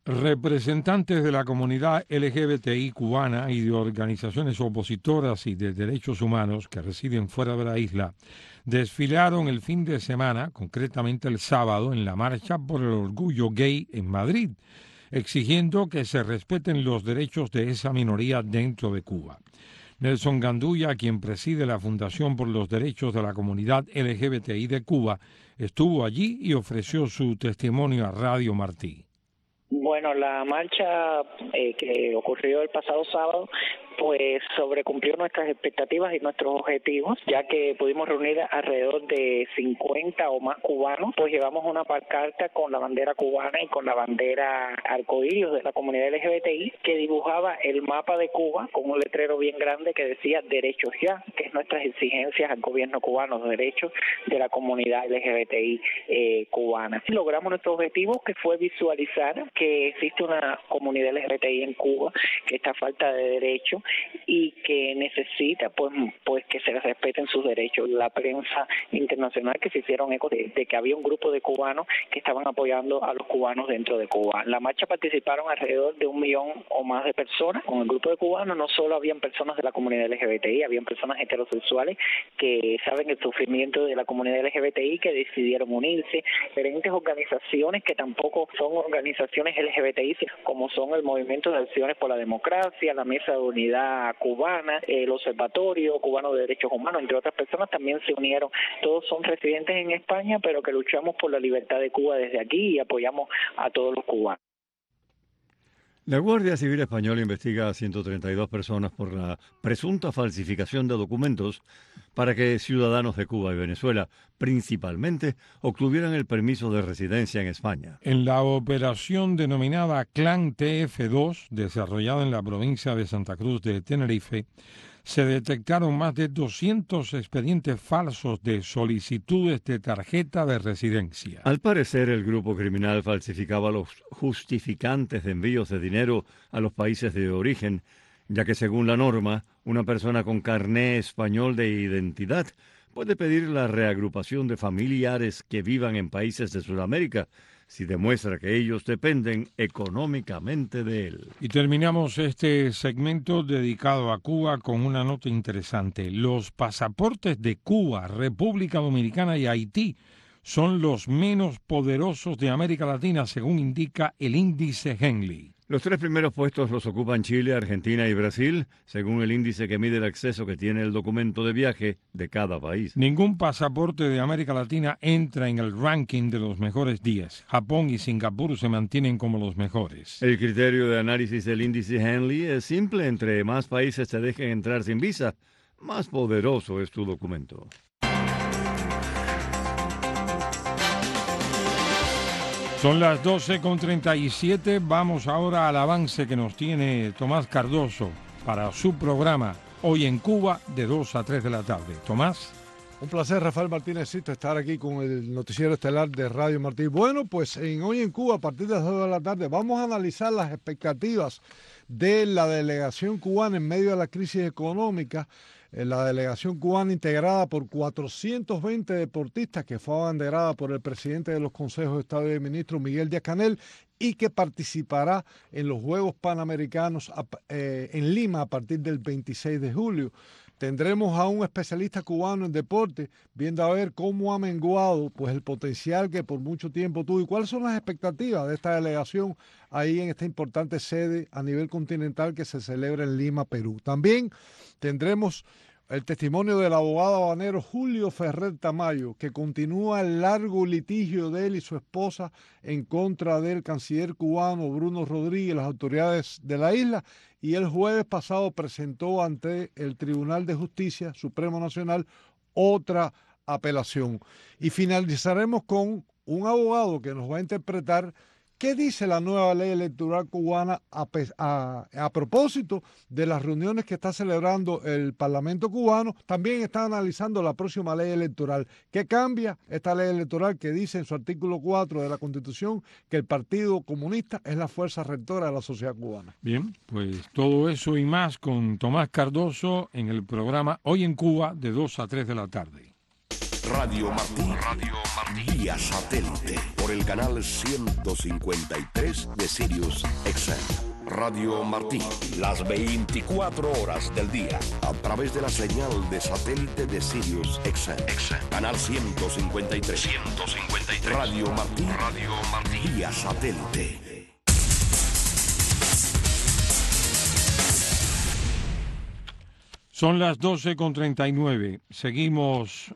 Representantes de la comunidad LGBTI cubana y de organizaciones opositoras y de derechos humanos que residen fuera de la isla desfilaron el fin de semana, concretamente el sábado, en la Marcha por el Orgullo Gay en Madrid, exigiendo que se respeten los derechos de esa minoría dentro de Cuba. Nelson Gandulla, quien preside la Fundación por los Derechos de la Comunidad LGBTI de Cuba, estuvo allí y ofreció su testimonio a Radio Martí. Bueno, la marcha que ocurrió el pasado sábado pues sobrecumplió nuestras expectativas y nuestros objetivos, ya que pudimos reunir alrededor de 50 o más cubanos, pues llevamos una pancarta con la bandera cubana y con la bandera arcoíris de la comunidad LGBTI que dibujaba el mapa de Cuba con un letrero bien grande que decía derechos ya, que es nuestras exigencias al gobierno cubano, los derechos de la comunidad LGBTI cubana. Logramos nuestro objetivo, que fue visualizar que existe una comunidad LGBTI en Cuba que está a falta de derechos y que necesita pues que se respeten sus derechos. La prensa internacional que se hicieron eco de que había un grupo de cubanos que estaban apoyando a los cubanos dentro de Cuba. En la marcha participaron alrededor de 1 millón o más de personas. Con el grupo de cubanos no solo habían personas de la comunidad LGBTI, habían personas heterosexuales que saben el sufrimiento de la comunidad LGBTI, que decidieron unirse, diferentes organizaciones que tampoco son organizaciones LGBTI, como son el Movimiento de Acciones por la Democracia, la Mesa de Unidad Cubana, el Observatorio Cubano de Derechos Humanos, entre otras personas, también se unieron. Todos son residentes en España, pero que luchamos por la libertad de Cuba desde aquí y apoyamos a todos los cubanos. La Guardia Civil Española investiga a 132 personas por la presunta falsificación de documentos para que ciudadanos de Cuba y Venezuela, principalmente, obtuvieran el permiso de residencia en España. En la operación denominada Clan TF2, desarrollada en la provincia de Santa Cruz de Tenerife, se detectaron más de 200 expedientes falsos de solicitudes de tarjeta de residencia. Al parecer, el grupo criminal falsificaba los justificantes de envíos de dinero a los países de origen, ya que según la norma, una persona con carné español de identidad puede pedir la reagrupación de familiares que vivan en países de Sudamérica, si demuestra que ellos dependen económicamente de él. Y terminamos este segmento dedicado a Cuba con una nota interesante. Los pasaportes de Cuba, República Dominicana y Haití son los menos poderosos de América Latina, según indica el índice Henley. Los 3 primeros puestos los ocupan Chile, Argentina y Brasil, según el índice que mide el acceso que tiene el documento de viaje de cada país. Ningún pasaporte de América Latina entra en el ranking de los mejores 10. Japón y Singapur se mantienen como los mejores. El criterio de análisis del índice Henley es simple: entre más países te dejen entrar sin visa, más poderoso es tu documento. Son las 12:37, vamos ahora al avance que nos tiene Tomás Cardoso para su programa Hoy en Cuba de 2 a 3 de la tarde. Tomás. Un placer, Rafael Martínez, estar aquí con el noticiero estelar de Radio Martí. Bueno, pues en Hoy en Cuba, a partir de las 2 de la tarde, vamos a analizar las expectativas de la delegación cubana en medio de la crisis económica. La delegación cubana integrada por 420 deportistas que fue abanderada por el presidente de los consejos de Estado y de Ministros, Miguel Díaz-Canel, y que participará en los Juegos Panamericanos en Lima a partir del 26 de julio. Tendremos a un especialista cubano en deporte viendo a ver cómo ha menguado pues, el potencial que por mucho tiempo tuvo y cuáles son las expectativas de esta delegación ahí en esta importante sede a nivel continental que se celebra en Lima, Perú. También tendremos el testimonio del abogado habanero Julio Ferrer Tamayo, que continúa el largo litigio de él y su esposa en contra del canciller cubano Bruno Rodríguez y las autoridades de la isla, y el jueves pasado presentó ante el Tribunal de Justicia Supremo Nacional otra apelación. Y finalizaremos con un abogado que nos va a interpretar qué dice la nueva ley electoral cubana a propósito de las reuniones que está celebrando el Parlamento cubano. También está analizando la próxima ley electoral. ¿Qué cambia esta ley electoral que dice en su artículo 4 de la Constitución que el Partido Comunista es la fuerza rectora de la sociedad cubana? Bien, pues todo eso y más con Tomás Cardoso en el programa Hoy en Cuba de 2 a 3 de la tarde. Radio Martí vía satélite por el canal 153 de Sirius XM. Radio Martí, las 24 horas del día, a través de la señal de satélite de Sirius XM. Canal 153. Radio Martí vía satélite. Son las 12:39. Seguimos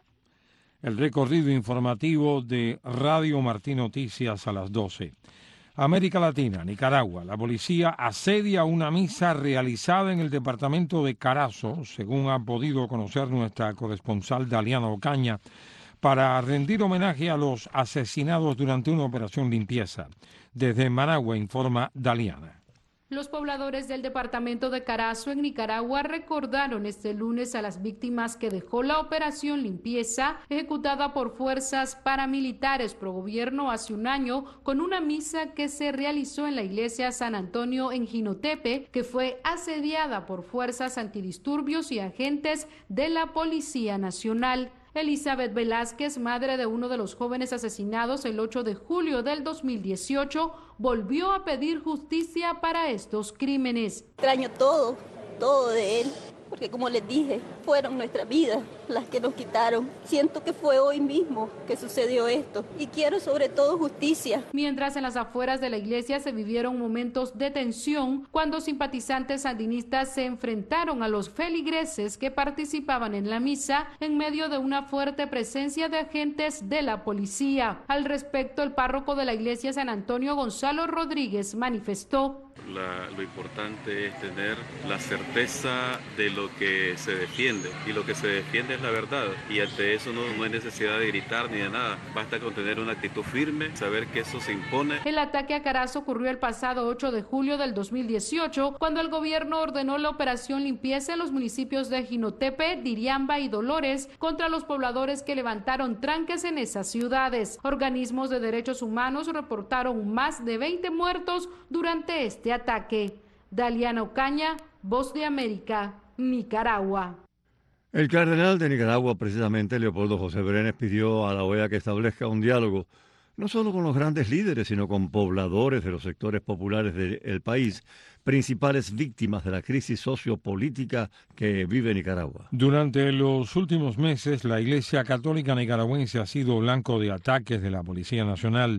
el recorrido informativo de Radio Martí Noticias a las 12. América Latina, Nicaragua. La policía asedia una misa realizada en el departamento de Carazo, según ha podido conocer nuestra corresponsal Daliana Ocaña, para rendir homenaje a los asesinados durante una operación limpieza. Desde Managua informa Daliana. Los pobladores del departamento de Carazo en Nicaragua recordaron este lunes a las víctimas que dejó la operación limpieza ejecutada por fuerzas paramilitares pro gobierno hace un año con una misa que se realizó en la iglesia San Antonio en Jinotepe, que fue asediada por fuerzas antidisturbios y agentes de la Policía Nacional. Elizabeth Velázquez, madre de uno de los jóvenes asesinados el 8 de julio del 2018, volvió a pedir justicia para estos crímenes. Extraño todo de él, porque como les dije, fueron nuestras vidas las que nos quitaron. Siento que fue hoy mismo que sucedió esto y quiero sobre todo justicia. Mientras en las afueras de la iglesia se vivieron momentos de tensión cuando simpatizantes sandinistas se enfrentaron a los feligreses que participaban en la misa en medio de una fuerte presencia de agentes de la policía. Al respecto, el párroco de la iglesia San Antonio, Gonzalo Rodríguez, manifestó: lo importante es tener la certeza de lo que se defiende, y lo que se defiende es la verdad, y ante eso no hay necesidad de gritar ni de nada, basta con tener una actitud firme, saber que eso se impone. El ataque a Carazo ocurrió el pasado 8 de julio del 2018, cuando el gobierno ordenó la operación limpieza en los municipios de Jinotepe, Diriamba y Dolores contra los pobladores que levantaron tranques en esas ciudades. Organismos de derechos humanos reportaron más de 20 muertos durante este ataque. Daliana Ocaña, Voz de América, Nicaragua. El cardenal de Nicaragua, precisamente Leopoldo José Brenes, pidió a la OEA que establezca un diálogo no solo con los grandes líderes, sino con pobladores de los sectores populares del país, principales víctimas de la crisis sociopolítica que vive Nicaragua. Durante los últimos meses, la Iglesia Católica nicaragüense ha sido blanco de ataques de la Policía Nacional,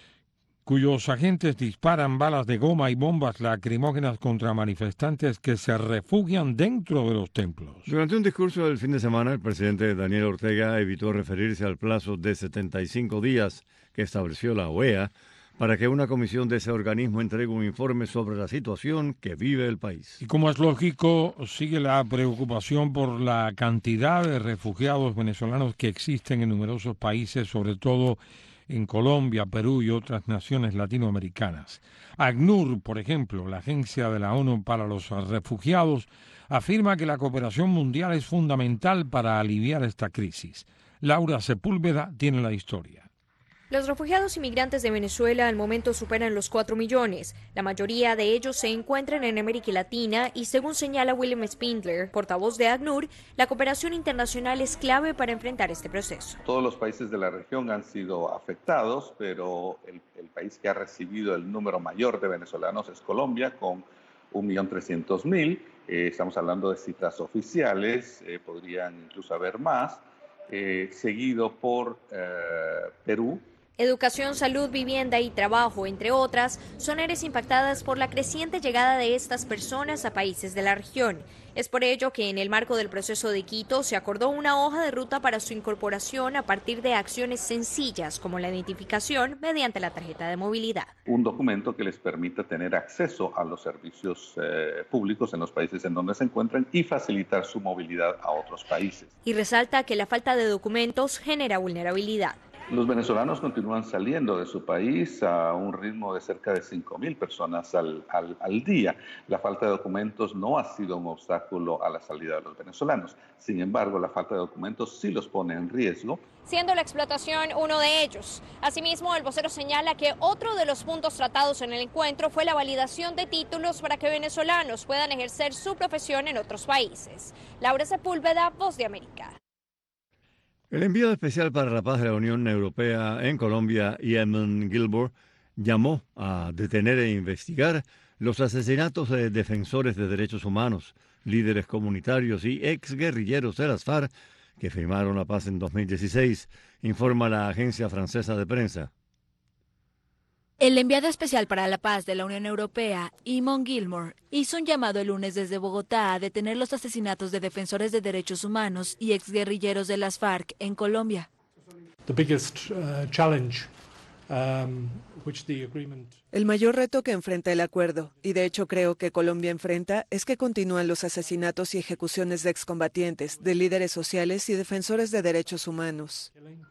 cuyos agentes disparan balas de goma y bombas lacrimógenas contra manifestantes que se refugian dentro de los templos. Durante un discurso del fin de semana, el presidente Daniel Ortega evitó referirse al plazo de 75 días que estableció la OEA para que una comisión de ese organismo entregue un informe sobre la situación que vive el país. Y como es lógico, sigue la preocupación por la cantidad de refugiados venezolanos que existen en numerosos países, sobre todo en Colombia, Perú y otras naciones latinoamericanas. ACNUR, por ejemplo, la Agencia de la ONU para los Refugiados, afirma que la cooperación mundial es fundamental para aliviar esta crisis. Laura Sepúlveda tiene la historia. Los refugiados inmigrantes de Venezuela al momento superan los 4 millones. La mayoría de ellos se encuentran en América Latina y, según señala William Spindler, portavoz de ACNUR, la cooperación internacional es clave para enfrentar este proceso. Todos los países de la región han sido afectados, pero el país que ha recibido el número mayor de venezolanos es Colombia, con 1.300.000. Estamos hablando de cifras oficiales, podrían incluso haber más, seguido por Perú. Educación, salud, vivienda y trabajo, entre otras, son áreas impactadas por la creciente llegada de estas personas a países de la región. Es por ello que en el marco del proceso de Quito se acordó una hoja de ruta para su incorporación a partir de acciones sencillas como la identificación mediante la tarjeta de movilidad. Un documento que les permita tener acceso a los servicios públicos en los países en donde se encuentran y facilitar su movilidad a otros países. Y resalta que la falta de documentos genera vulnerabilidad. Los venezolanos continúan saliendo de su país a un ritmo de cerca de 5.000 personas al día. La falta de documentos no ha sido un obstáculo a la salida de los venezolanos. Sin embargo, la falta de documentos sí los pone en riesgo, siendo la explotación uno de ellos. Asimismo, el vocero señala que otro de los puntos tratados en el encuentro fue la validación de títulos para que venezolanos puedan ejercer su profesión en otros países. Laura Sepúlveda, Voz de América. El enviado especial para la paz de la Unión Europea en Colombia, Eamon Gilmore, llamó a detener e investigar los asesinatos de defensores de derechos humanos, líderes comunitarios y exguerrilleros de las FARC que firmaron la paz en 2016, informa la agencia francesa de prensa. El enviado especial para la paz de la Unión Europea, Eamon Gilmore, hizo un llamado el lunes desde Bogotá a detener los asesinatos de defensores de derechos humanos y exguerrilleros de las FARC en Colombia. El mayor reto que enfrenta el acuerdo, y de hecho creo que Colombia enfrenta, es que continúan los asesinatos y ejecuciones de excombatientes, de líderes sociales y defensores de derechos humanos.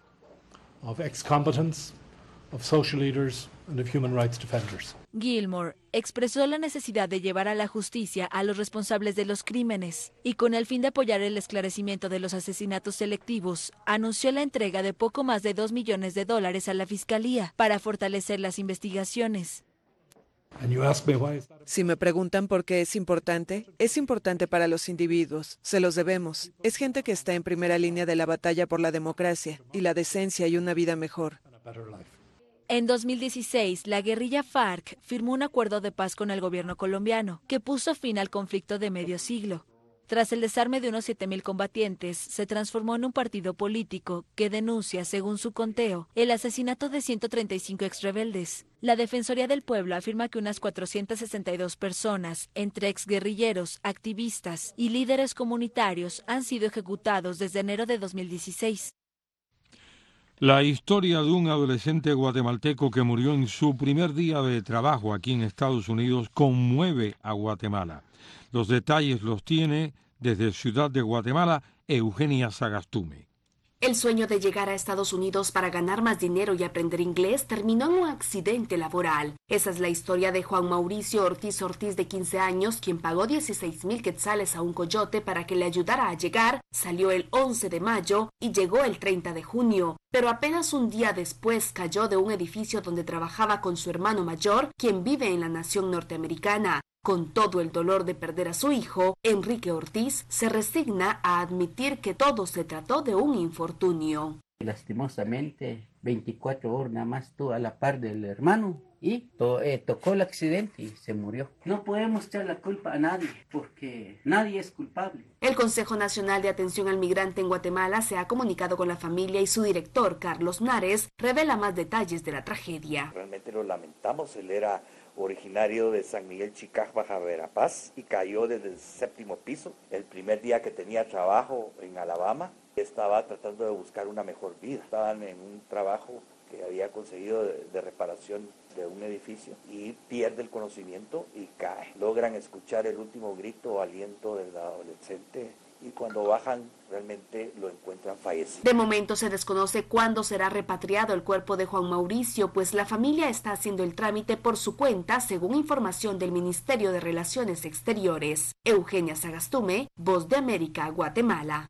Gilmore expresó la necesidad de llevar a la justicia a los responsables de los crímenes y con el fin de apoyar el esclarecimiento de los asesinatos selectivos, anunció la entrega de poco más de $2 millones a la Fiscalía para fortalecer las investigaciones. Si me preguntan por qué es importante para los individuos, se los debemos. Es gente que está en primera línea de la batalla por la democracia y la decencia y una vida mejor. En 2016, la guerrilla FARC firmó un acuerdo de paz con el gobierno colombiano, que puso fin al conflicto de medio siglo. Tras el desarme de unos 7.000 combatientes, se transformó en un partido político que denuncia, según su conteo, el asesinato de 135 exrebeldes. La Defensoría del Pueblo afirma que unas 462 personas, entre exguerrilleros, activistas y líderes comunitarios, han sido ejecutados desde enero de 2016. La historia de un adolescente guatemalteco que murió en su primer día de trabajo aquí en Estados Unidos conmueve a Guatemala. Los detalles los tiene desde Ciudad de Guatemala Eugenia Sagastume. El sueño de llegar a Estados Unidos para ganar más dinero y aprender inglés terminó en un accidente laboral. Esa es la historia de Juan Mauricio Ortiz, de 15 años, quien pagó 16,000 quetzales a un coyote para que le ayudara a llegar. Salió el 11 de mayo y llegó el 30 de junio. Pero apenas un día después cayó de un edificio donde trabajaba con su hermano mayor, quien vive en la nación norteamericana. Con todo el dolor de perder a su hijo, Enrique Ortiz se resigna a admitir que todo se trató de un infortunio. Lastimosamente, 24 horas nada más estuvo a la par del hermano y tocó el accidente y se murió. No podemos echar la culpa a nadie porque nadie es culpable. El Consejo Nacional de Atención al Migrante en Guatemala se ha comunicado con la familia y su director, Carlos Nares, revela más detalles de la tragedia. Realmente lo lamentamos, él era originario de San Miguel Chicaj, Baja Verapaz, y cayó desde el 7º piso. El primer día que tenía trabajo en Alabama, estaba tratando de buscar una mejor vida. Estaban en un trabajo que había conseguido de reparación de un edificio y pierde el conocimiento y cae. Logran escuchar el último grito o aliento del adolescente y cuando bajan realmente lo encuentran fallecido. De momento se desconoce cuándo será repatriado el cuerpo de Juan Mauricio, pues la familia está haciendo el trámite por su cuenta, según información del Ministerio de Relaciones Exteriores. Eugenia Sagastume, Voz de América, Guatemala.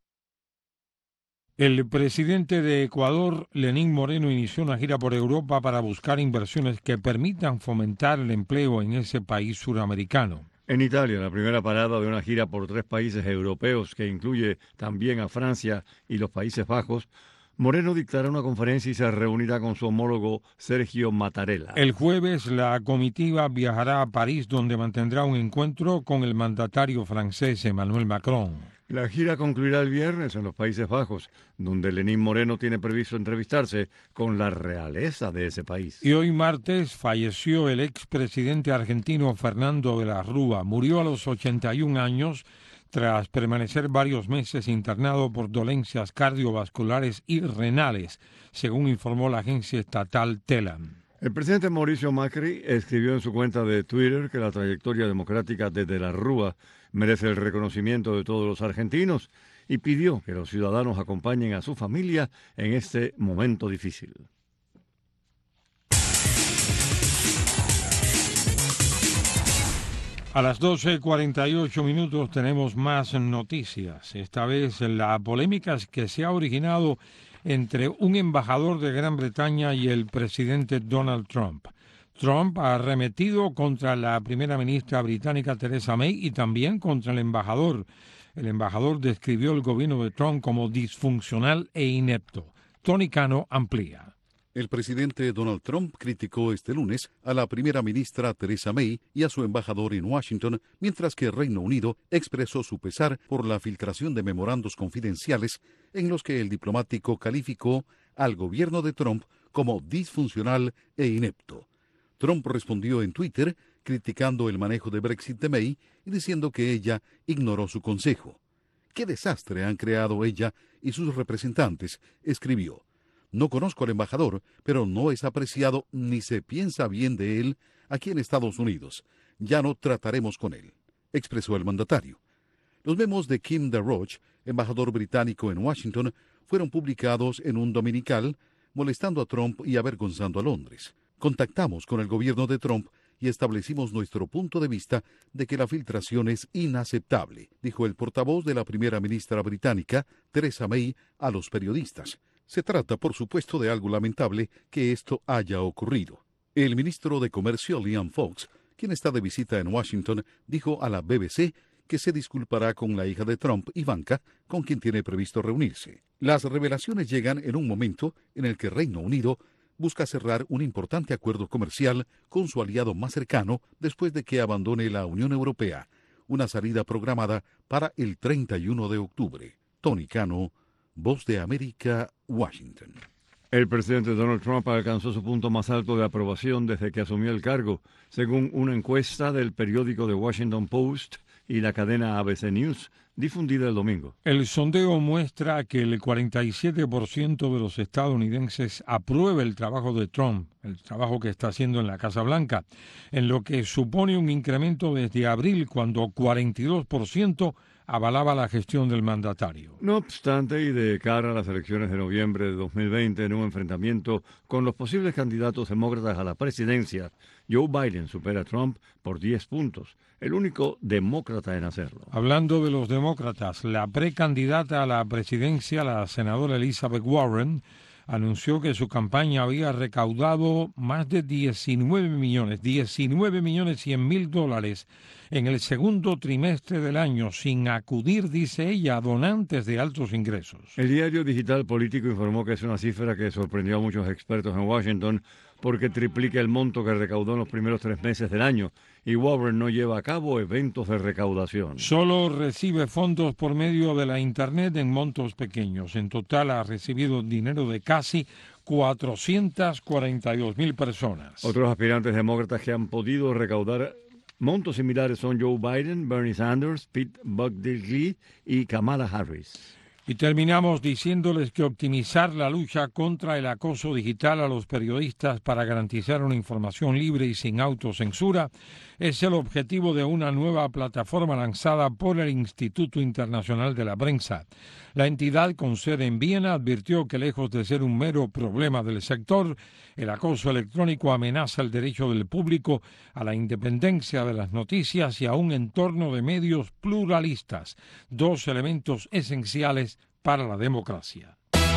El presidente de Ecuador, Lenín Moreno, inició una gira por Europa para buscar inversiones que permitan fomentar el empleo en ese país suramericano. En Italia, la primera parada de una gira por 3 países europeos que incluye también a Francia y los Países Bajos, Moreno dictará una conferencia y se reunirá con su homólogo Sergio Mattarella. El jueves la comitiva viajará a París, donde mantendrá un encuentro con el mandatario francés Emmanuel Macron. La gira concluirá el viernes en los Países Bajos, donde Lenín Moreno tiene previsto entrevistarse con la realeza de ese país. Y hoy martes falleció el expresidente argentino Fernando de la Rúa. Murió a los 81 años tras permanecer varios meses internado por dolencias cardiovasculares y renales, según informó la agencia estatal Telam. El presidente Mauricio Macri escribió en su cuenta de Twitter que la trayectoria democrática de la Rúa merece el reconocimiento de todos los argentinos y pidió que los ciudadanos acompañen a su familia en este momento difícil. A las 12:48 tenemos más noticias. Esta vez la polémica que se ha originado entre un embajador de Gran Bretaña y el presidente Donald Trump. Trump ha arremetido contra la primera ministra británica Theresa May y también contra el embajador El embajador describió el gobierno de Trump como disfuncional e inepto. Tony Cano amplía. El presidente Donald Trump criticó este lunes a la primera ministra Theresa May y a su embajador en Washington, mientras que el Reino Unido expresó su pesar por la filtración de memorandos confidenciales en los que el diplomático calificó al gobierno de Trump como disfuncional e inepto. Trump respondió en Twitter criticando el manejo de Brexit de May y diciendo que ella ignoró su consejo. «¿Qué desastre han creado ella y sus representantes?», escribió. «No conozco al embajador, pero no es apreciado ni se piensa bien de él aquí en Estados Unidos. Ya no trataremos con él», expresó el mandatario. Los memos de Kim DeRoche, embajador británico en Washington, fueron publicados en un dominical, molestando a Trump y avergonzando a Londres. «Contactamos con el gobierno de Trump y establecimos nuestro punto de vista de que la filtración es inaceptable», dijo el portavoz de la primera ministra británica, Theresa May, a los periodistas. Se trata, por supuesto, de algo lamentable que esto haya ocurrido. El ministro de Comercio, Liam Fox, quien está de visita en Washington, dijo a la BBC que se disculpará con la hija de Trump, Ivanka, con quien tiene previsto reunirse. Las revelaciones llegan en un momento en el que Reino Unido busca cerrar un importante acuerdo comercial con su aliado más cercano después de que abandone la Unión Europea, una salida programada para el 31 de octubre. Tony Cano, Voz de América, Washington. El presidente Donald Trump alcanzó su punto más alto de aprobación desde que asumió el cargo, según una encuesta del periódico The Washington Post y la cadena ABC News, difundida el domingo. El sondeo muestra que el 47% de los estadounidenses aprueba el trabajo de Trump, el trabajo que está haciendo en la Casa Blanca, en lo que supone un incremento desde abril, cuando 42% avalaba la gestión del mandatario. No obstante, y de cara a las elecciones de noviembre de 2020, en un enfrentamiento con los posibles candidatos demócratas a la presidencia, Joe Biden supera a Trump por 10 puntos, el único demócrata en hacerlo. Hablando de los demócratas, la precandidata a la presidencia, la senadora Elizabeth Warren, anunció que su campaña había recaudado más de 19 millones $100,000 en el segundo trimestre del año, sin acudir, dice ella, a donantes de altos ingresos. El diario digital Político informó que es una cifra que sorprendió a muchos expertos en Washington porque triplica el monto que recaudó en los primeros 3 meses del año, y Warren no lleva a cabo eventos de recaudación. Solo recibe fondos por medio de la Internet en montos pequeños. En total ha recibido dinero de casi 442,000 personas. Otros aspirantes demócratas que han podido recaudar montos similares son Joe Biden, Bernie Sanders, Pete Buttigieg y Kamala Harris. Y terminamos diciéndoles que optimizar la lucha contra el acoso digital a los periodistas para garantizar una información libre y sin autocensura es el objetivo de una nueva plataforma lanzada por el Instituto Internacional de la Prensa. La entidad, con sede en Viena, advirtió que, lejos de ser un mero problema del sector, el acoso electrónico amenaza el derecho del público a la independencia de las noticias y a un entorno de medios pluralistas, 2 elementos esenciales para la democracia.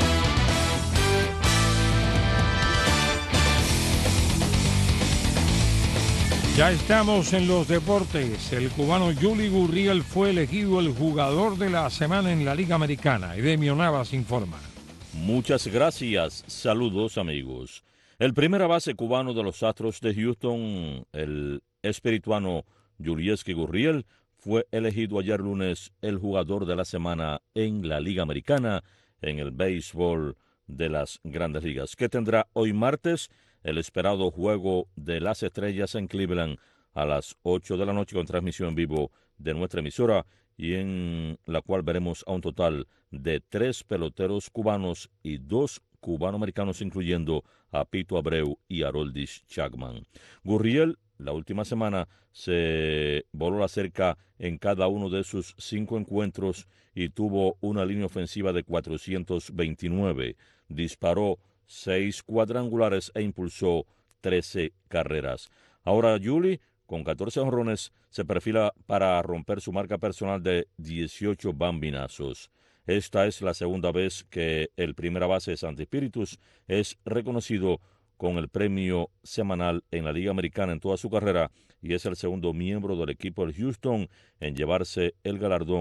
Ya estamos en los deportes. El cubano Yuli Gurriel fue elegido el jugador de la semana en la Liga Americana. Edemio Navas informa. Muchas gracias. Saludos, amigos. El primera base cubano de los Astros de Houston, el espirituano Yulieski Gurriel, fue elegido ayer lunes el jugador de la semana en la Liga Americana en el béisbol de las Grandes Ligas, que tendrá hoy martes el esperado Juego de las Estrellas en Cleveland a las 8 de la noche con transmisión en vivo de nuestra emisora, y en la cual veremos a un total de 3 peloteros cubanos y 2 cubanoamericanos, incluyendo a Pito Abreu y Aroldis Chapman. Gurriel, la última semana, se voló la cerca en cada uno de sus 5 encuentros y tuvo una línea ofensiva de 429. Disparó 6 cuadrangulares e impulsó 13 carreras. Ahora Yuli, con 14 jonrones, se perfila para romper su marca personal de 18 bambinazos. Esta es la segunda vez que el primera base de Santi Espíritus es reconocido con el premio semanal en la Liga Americana en toda su carrera, y es el segundo miembro del equipo de Houston en llevarse el galardón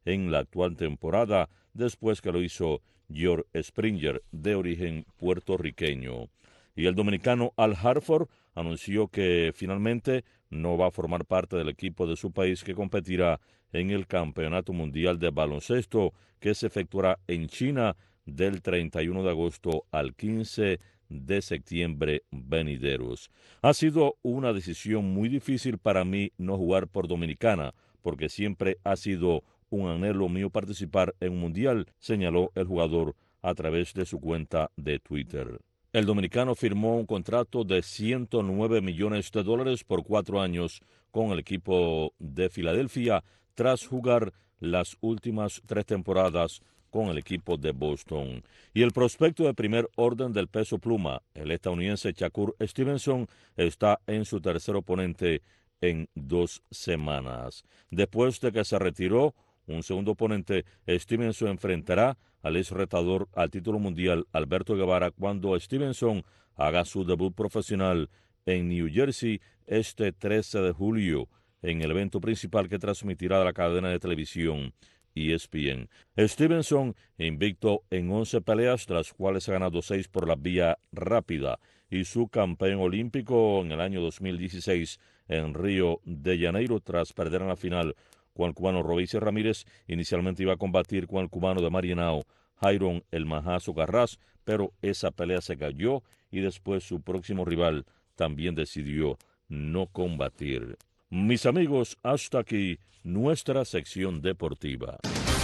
en la actual temporada, después que lo hizo George Springer, de origen puertorriqueño. Y el dominicano Al Horford anunció que finalmente no va a formar parte del equipo de su país que competirá en el Campeonato Mundial de Baloncesto que se efectuará en China del 31 de agosto al 15 de septiembre venideros. Ha sido una decisión muy difícil para mí no jugar por Dominicana, porque siempre ha sido un anhelo mío participar en un mundial, señaló el jugador a través de su cuenta de Twitter. El dominicano firmó un contrato de $109 millones por 4 años con el equipo de Filadelfia tras jugar las últimas 3 temporadas con el equipo de Boston. Y el prospecto de primer orden del peso pluma, el estadounidense Shakur Stevenson, está en su tercer oponente en 2 semanas. Después de que se retiró un segundo oponente, Stevenson enfrentará al ex retador al título mundial Alberto Guevara cuando Stevenson haga su debut profesional en New Jersey este 13 de julio en el evento principal que transmitirá la cadena de televisión ESPN. Stevenson invicto en 11 peleas, de las cuales ha ganado 6 por la vía rápida, y su campeón olímpico en el año 2016 en Río de Janeiro tras perder en la final con el cubano Royce Ramírez. Inicialmente iba a combatir con el cubano de Marianao, Jairon El Majazo Garraz, pero esa pelea se cayó y después su próximo rival también decidió no combatir. Mis amigos, hasta aquí nuestra sección deportiva.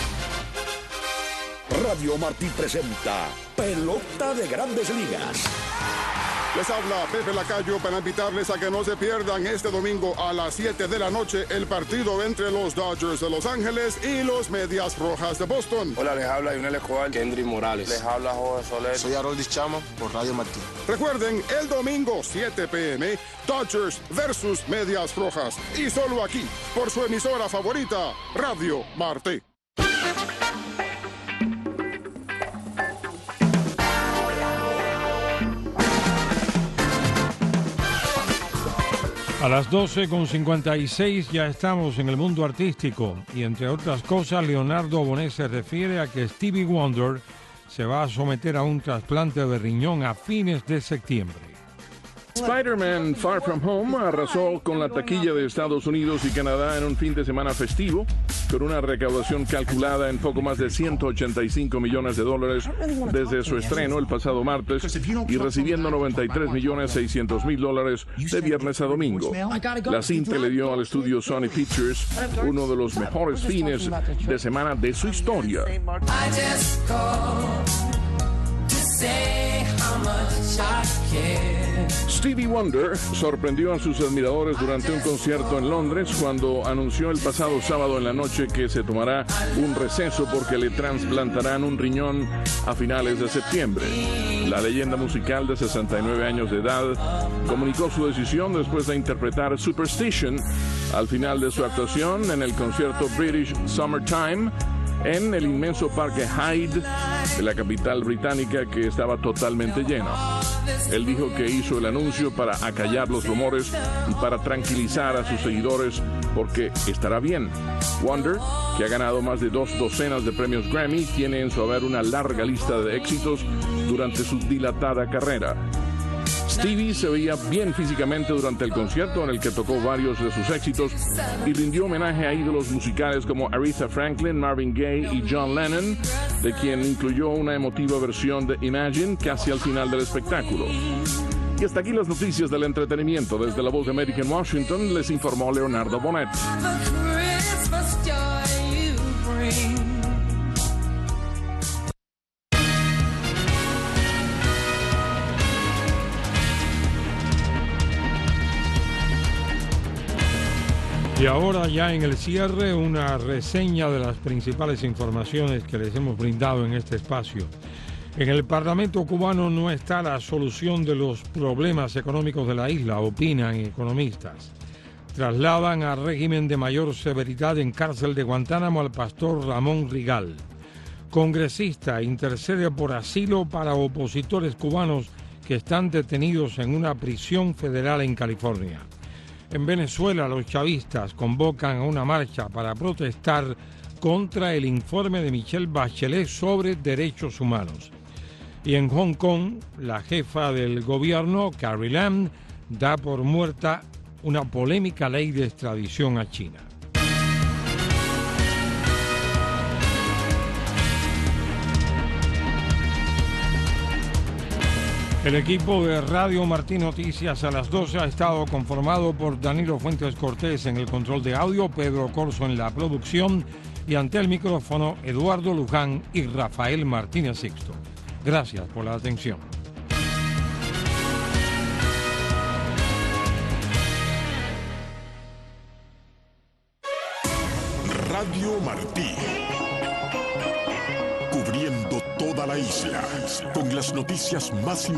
Radio Martí presenta Pelota de Grandes Ligas. Les habla Pepe Lacayo para invitarles a que no se pierdan este domingo a las 7 de la noche el partido entre los Dodgers de Los Ángeles y los Medias Rojas de Boston. Hola, les habla Yunel Escobar, Kendry Morales. Les habla Jorge Soler. Soy Haroldis Chamo por Radio Martí. Recuerden, el domingo 7 p.m. Dodgers versus Medias Rojas. Y solo aquí, por su emisora favorita, Radio Martí. A las 12:56 ya estamos en el mundo artístico y entre otras cosas Leonardo Bonet se refiere a que Stevie Wonder se va a someter a un trasplante de riñón a fines de septiembre. Spider-Man Far From Home arrasó con la taquilla de Estados Unidos y Canadá en un fin de semana festivo, con una recaudación calculada en poco más de $185 millones desde su estreno el pasado martes y recibiendo $93.600.000 de viernes a domingo. La cinta le dio al estudio Sony Pictures uno de los mejores fines de semana de su historia. Stevie Wonder sorprendió a sus admiradores durante un concierto en Londres cuando anunció el pasado sábado en la noche que se tomará un receso porque le trasplantarán un riñón a finales de septiembre. La leyenda musical de 69 años de edad comunicó su decisión después de interpretar Superstition al final de su actuación en el concierto British Summertime en el inmenso parque Hyde de la capital británica, que estaba totalmente lleno. Él dijo que hizo el anuncio para acallar los rumores y para tranquilizar a sus seguidores porque estará bien. Wonder, que ha ganado más de 2 docenas de premios Grammy, tiene en su haber una larga lista de éxitos durante su dilatada carrera. Stevie se veía bien físicamente durante el concierto en el que tocó varios de sus éxitos y rindió homenaje a ídolos musicales como Aretha Franklin, Marvin Gaye y John Lennon, de quien incluyó una emotiva versión de Imagine casi al final del espectáculo. Y hasta aquí las noticias del entretenimiento. Desde La Voz de América en Washington les informó Leonardo Bonet. Y ahora ya en el cierre, una reseña de las principales informaciones que les hemos brindado en este espacio. En el Parlamento cubano no está la solución de los problemas económicos de la isla, opinan economistas. Trasladan a régimen de mayor severidad en cárcel de Guantánamo al pastor Ramón Rigal. Congresista intercede por asilo para opositores cubanos que están detenidos en una prisión federal en California. En Venezuela, los chavistas convocan a una marcha para protestar contra el informe de Michelle Bachelet sobre derechos humanos. Y en Hong Kong, la jefa del gobierno, Carrie Lam, da por muerta una polémica ley de extradición a China. El equipo de Radio Martí Noticias a las 12 ha estado conformado por Danilo Fuentes Cortés en el control de audio, Pedro Corso en la producción y ante el micrófono Eduardo Luján y Rafael Martínez Sixto. Gracias por la atención. Radio Martí. Cubriendo toda la isla con las noticias más importantes.